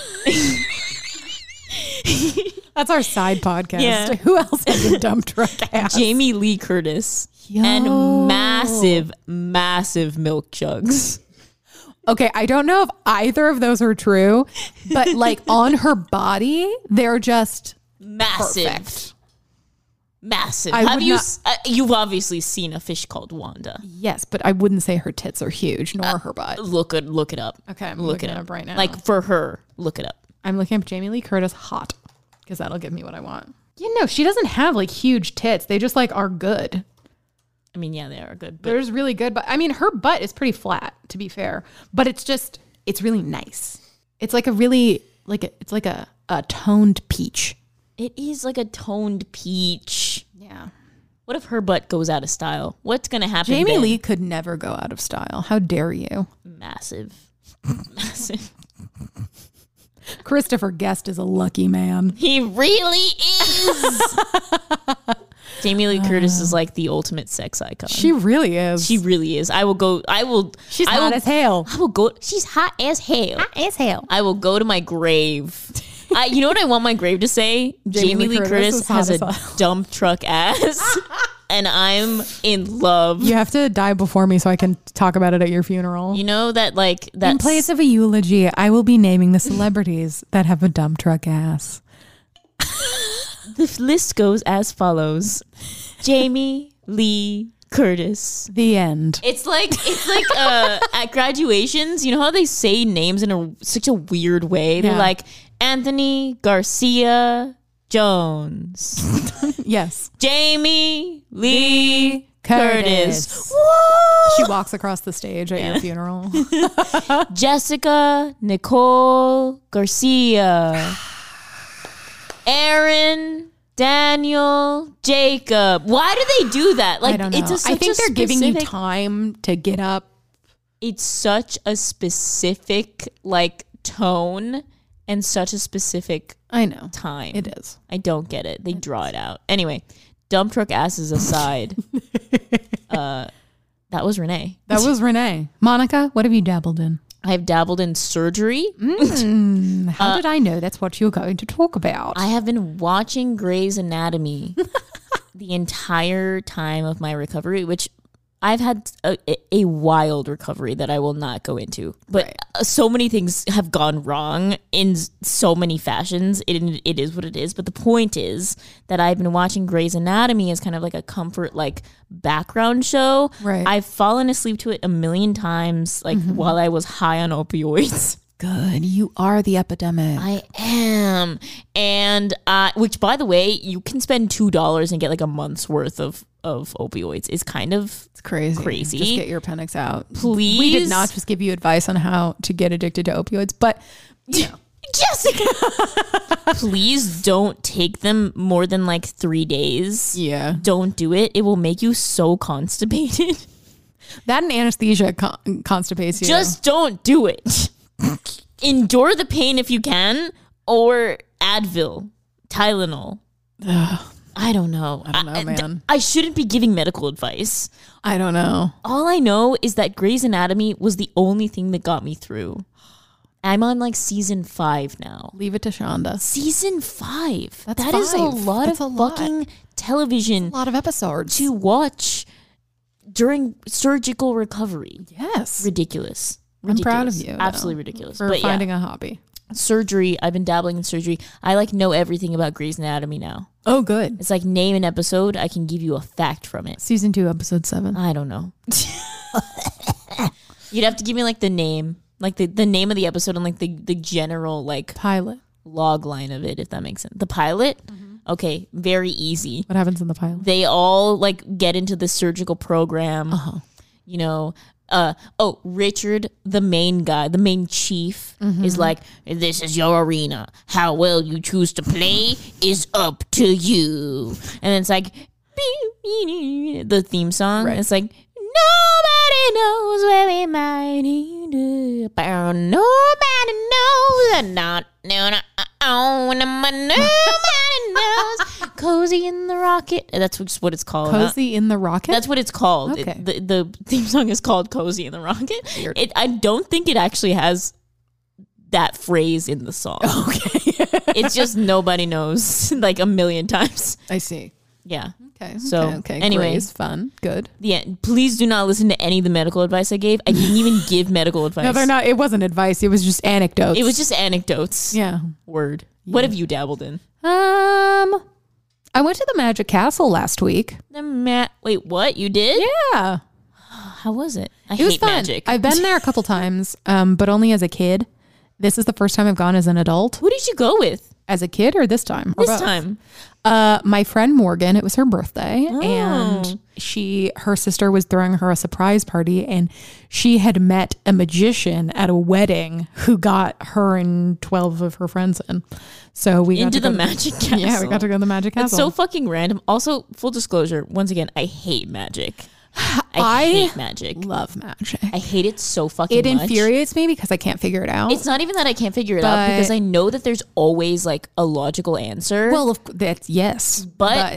That's our side podcast. Yeah. Who else has a dump truck ass? Jamie Lee Curtis. And massive milk jugs. Okay, I don't know if either of those are true, but like on her body, they're just massive. Perfect. Massive. You've obviously seen a fish called Wanda. Yes, but I wouldn't say her tits are huge, nor her butt. Look it up. Okay, I'm looking it up right now. Like for her, look it up. I'm looking up Jamie Lee Curtis hot because that'll give me what I want. You know, she doesn't have like huge tits. They just like are good. I mean, yeah, they are good. But There's really good, but I mean, her butt is pretty flat, to be fair. But it's really nice. It's like it's like a toned peach. it is like a toned peach. Yeah. What if her butt goes out of style? What's going to happen Jamie then? Lee could never go out of style. How dare you? Massive. Massive. Christopher Guest is a lucky man. He really is. Jamie Lee Curtis is like the ultimate sex icon. She really is. She really is. She's hot as hell. I will go. She's hot as hell. Hot as hell. I will go to my grave. You know what I want my grave to say? Jamie Lee Curtis has a dump truck ass. And I'm in love. You have to die before me so I can talk about it at your funeral. You know that in place of a eulogy, I will be naming the celebrities that have a dump truck ass. The list goes as follows: Jamie Lee Curtis. The end. It's like at graduations, you know how they say names in such a weird way? They're like Anthony Garcia Jones. Yes. Jamie Lee Curtis. She walks across the stage at your funeral. Jessica Nicole Garcia. Aaron Daniel Jacob. Why do they do that? Like, I don't know. I think they're giving you time to get up. It's such a specific tone and such a specific time. It is. I don't get it. They draw it out. Anyway, dump truck asses aside. That was Renee. Monica, what have you dabbled in? I've dabbled in surgery. How did I know that's what you're going to talk about? I have been watching Grey's Anatomy the entire time of my recovery, which I've had a wild recovery that I will not go into. But so many things have gone wrong in so many fashions. It is what it is. But the point is that I've been watching Grey's Anatomy as kind of like a comfort, background show. Right. I've fallen asleep to it a million times, while I was high on opioids. Good. You are the epidemic. I am. And, which by the way, you can spend $2 and get a month's worth of opioids. It's kind of crazy. Just get your appendix out. Please. We did not just give you advice on how to get addicted to opioids, but Jessica, please don't take them more than 3 days. Yeah. Don't do it. It will make you so constipated. That and anesthesia constipates you. Just don't do it. Endure the pain if you can, or Advil, Tylenol. I don't know. Man. I shouldn't be giving medical advice. I don't know. All I know is that Grey's Anatomy was the only thing that got me through. I'm on season 5 now. Leave it to Shonda. Season 5. That's that is a lot of fucking television. A lot of episodes to watch during surgical recovery. Yes. Ridiculous. I'm proud of you. Absolutely ridiculous. For finding a hobby. Surgery. I've been dabbling in surgery. I know everything about Grey's Anatomy now. Oh, good. It's name an episode. I can give you a fact from it. Season 2, episode 7. I don't know. You'd have to give me the name. The name of the episode and the general pilot log line of it, if that makes sense. The pilot? Mm-hmm. Okay, very easy. What happens in the pilot? They all get into the surgical program. You know, Richard, the main guy, the main chief, is this is your arena. How well you choose to play is up to you. And it's the theme song. Right. It's nobody knows where we might end up. Nobody knows. Nobody knows. Cozy in the Rocket. That's just what it's called. Cozy in the Rocket? That's what it's called. Okay. The theme song is called Cozy in the Rocket. I don't think it actually has that phrase in the song. Okay. It's just nobody knows a million times. I see. Yeah. Okay. So anyway, Grey's fun. Good. Yeah. Please do not listen to any of the medical advice I gave. I didn't even give medical advice. No, they're not. It wasn't advice. It was just anecdotes. It was just anecdotes. Yeah. Word. Yeah. What have you dabbled in? I went to the Magic Castle last week. Wait, what? You did? Yeah. How was it? It was fun. Magic. I've been there a couple times, but only as a kid. This is the first time I've gone as an adult. Who did you go with? As a kid or this time? This time. My friend Morgan, it was her birthday, and her sister was throwing her a surprise party, and she had met a magician at a wedding who got her and 12 of her friends in. So we got to the Magic Castle. Yeah, we got to go to the Magic Castle. It's so fucking random. Also, full disclosure, once again, I hate magic. I hate magic. Love magic. I hate it so fucking much. It infuriates me because I can't figure it out. It's not even that I can't figure it out, because I know that there's always a logical answer. Well, that's yes. But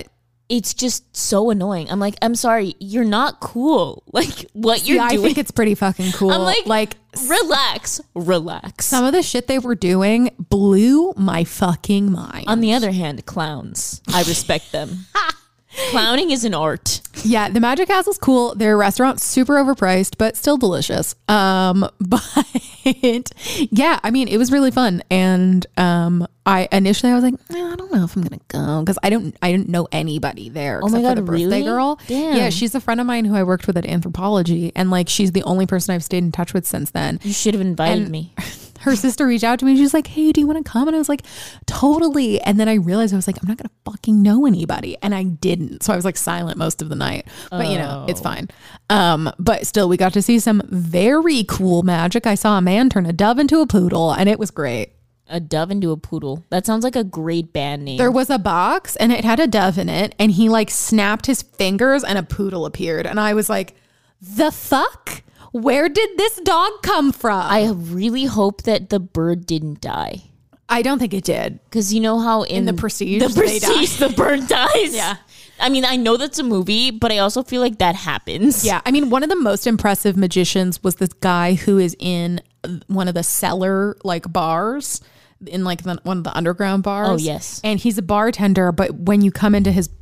it's just so annoying. I'm like, I'm sorry, you're not cool. Like what you're doing. I think it's pretty fucking cool. I'm like relax. Some of the shit they were doing blew my fucking mind. On the other hand, clowns, I respect them. Clowning is an art. Yeah, the Magic Castle's cool. Their restaurant's super overpriced, but still delicious. But yeah, I mean, it was really fun. And I was like, I don't know if I'm gonna go because I didn't know anybody there. Oh my God, for the birthday really? girl. Damn. Yeah, she's a friend of mine who I worked with at Anthropology, and like she's the only person I've stayed in touch with since then. You should have invited me. Her sister reached out to me and she's like, hey, do you want to come? And I was like, totally. And then I realized I was like, I'm not going to fucking know anybody. And I didn't. So I was like silent most of the night. But you know, it's fine. But still, we got to see some very cool magic. I saw a man turn a dove into a poodle and it was great. A dove into a poodle. That sounds like a great band name. There was a box and it had a dove in it. And he like snapped his fingers and a poodle appeared. And I was like, the fuck? Where did this dog come from? I really hope that the bird didn't die. I don't think it did. Because you know how in the Prestige, the bird dies? Yeah. I mean, I know that's a movie, but I also feel like that happens. Yeah. I mean, one of the most impressive magicians was this guy who is in one of the cellar like bars in like one of the underground bars. Oh, yes. And he's a bartender, but when you come into his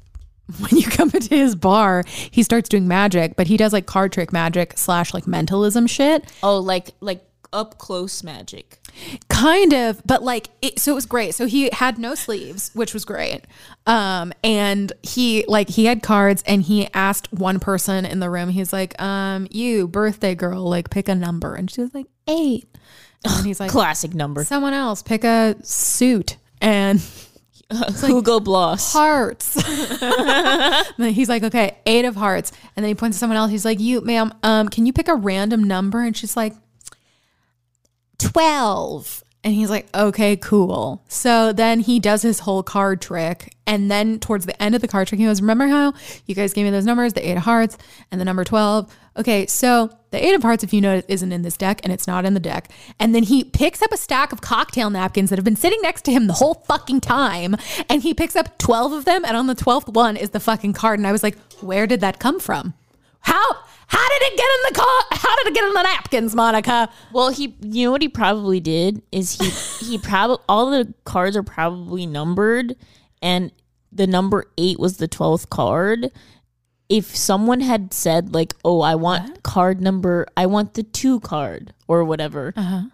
bar, he starts doing magic, but he does like card trick magic / like mentalism shit. Oh, like up close magic. Kind of, but like, so it was great. So he had no sleeves, which was great. And he had cards and he asked one person in the room, he's like, you birthday girl, like pick a number. And she was like 8. And he's like, classic number. Someone else pick a suit. And Hugo Bloss. Hearts. And he's like, okay, 8 of hearts. And then he points to someone else. He's like, you, ma'am, can you pick a random number? And she's like, 12. And he's like, okay, cool. So then he does his whole card trick. And then towards the end of the card trick, he goes, remember how you guys gave me those numbers, the 8 of hearts and the number 12? Okay, so the 8 of hearts, if you notice, isn't in this deck and it's not in the deck. And then he picks up a stack of cocktail napkins that have been sitting next to him the whole fucking time. And he picks up 12 of them. And on the 12th one is the fucking card. And I was like, where did that come from? How did it get in the car? How did it get in the napkins, Monica? Well, you know what he probably did is he probably, all the cards are probably numbered and the number 8 was the 12th card. If someone had said like, oh, I want I want the 2 card or whatever,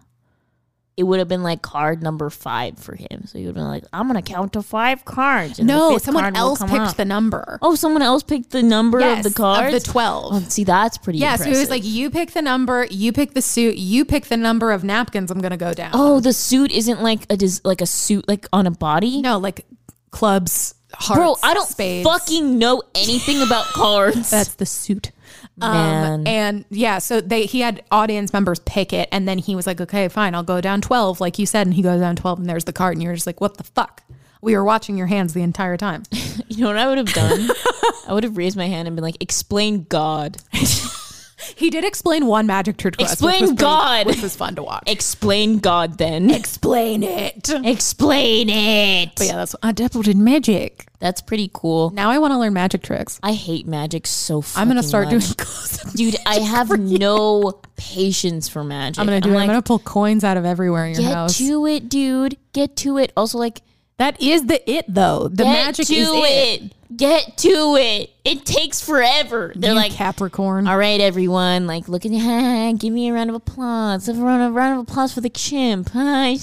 it would have been like card number 5 for him. So he would have been like, I'm going to count to 5 cards. And no, someone else picked the number. Oh, someone else picked the number of the cards? Of the 12. Oh, see, that's pretty impressive. So it was like, you pick the number, you pick the suit, you pick the number of napkins I'm going to go down. Oh, the suit isn't like a suit like on a body? No, like clubs, hearts, bro, I don't spades. fucking know anything about cards. That's the suit. Man. And yeah, so he had audience members pick it, and then he was like, okay, fine, I'll go down 12, like you said, and he goes down 12, and there's the card, and you're just like, what the fuck? We were watching your hands the entire time. You know what I would have done? I would have raised my hand and been like, explain God. He did explain one magic trick to us. Explain God. Which was fun to watch. Explain God then. Explain it. Explain it. But yeah, that's I dabbled in magic. That's pretty cool. Now I want to learn magic tricks. I hate magic so fucking I'm going to start much. doing close-up Dude, I have no patience for magic. I'm going to do it. I'm going to pull coins out of everywhere in your house. Get to it, dude. Get to it. Also, like, that is it though. The magic is it. Get to it. It takes forever. They're like, Capricorn. All right, everyone. Like, look at you. Give me a round of applause. A round of applause for the chimp.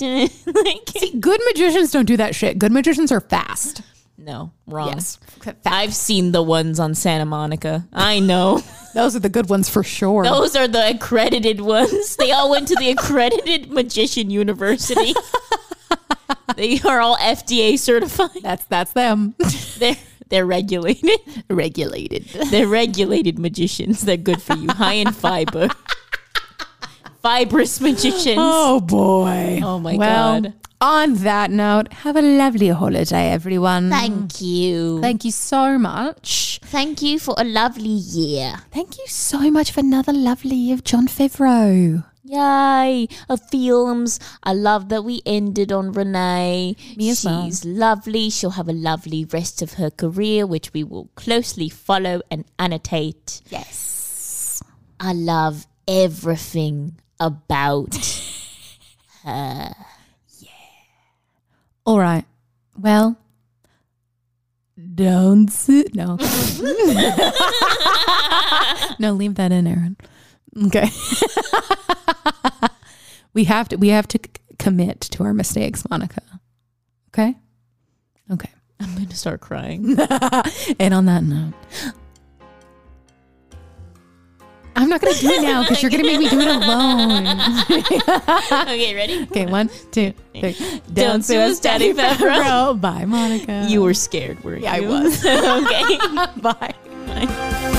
See, good magicians don't do that shit. Good magicians are fast. No, wrong. Yes. I've seen the ones on Santa Monica. I know. Those are the good ones for sure. Those are the accredited ones. They all went to the accredited magician university. They are all FDA certified. That's them. They're regulated. They're regulated magicians. They're good for you. High in fiber. Fibrous magicians. Oh boy. Oh my God. On that note, have a lovely holiday, everyone. Thank you. Thank you so much. Thank you for a lovely year. Thank you so much for another lovely year of Jon Favreau. Yay, of films. I love that we ended on Renee. Me as well. She's lovely. She'll have a lovely rest of her career, which we will closely follow and annotate. Yes. I love everything about her. All right. Well, don't sit. No. No, leave that in, Aaron. Okay. We have to commit to our mistakes, Monica. Okay? Okay. I'm going to start crying. And on that note, I'm not going to do it now because you're going to make me do it alone. Okay, ready? Okay, 1, 2, 3. Don't sue us, Daddy Favreau. Bye, Monica. You were scared, weren't you? Yeah, I was. Okay. Bye. Bye.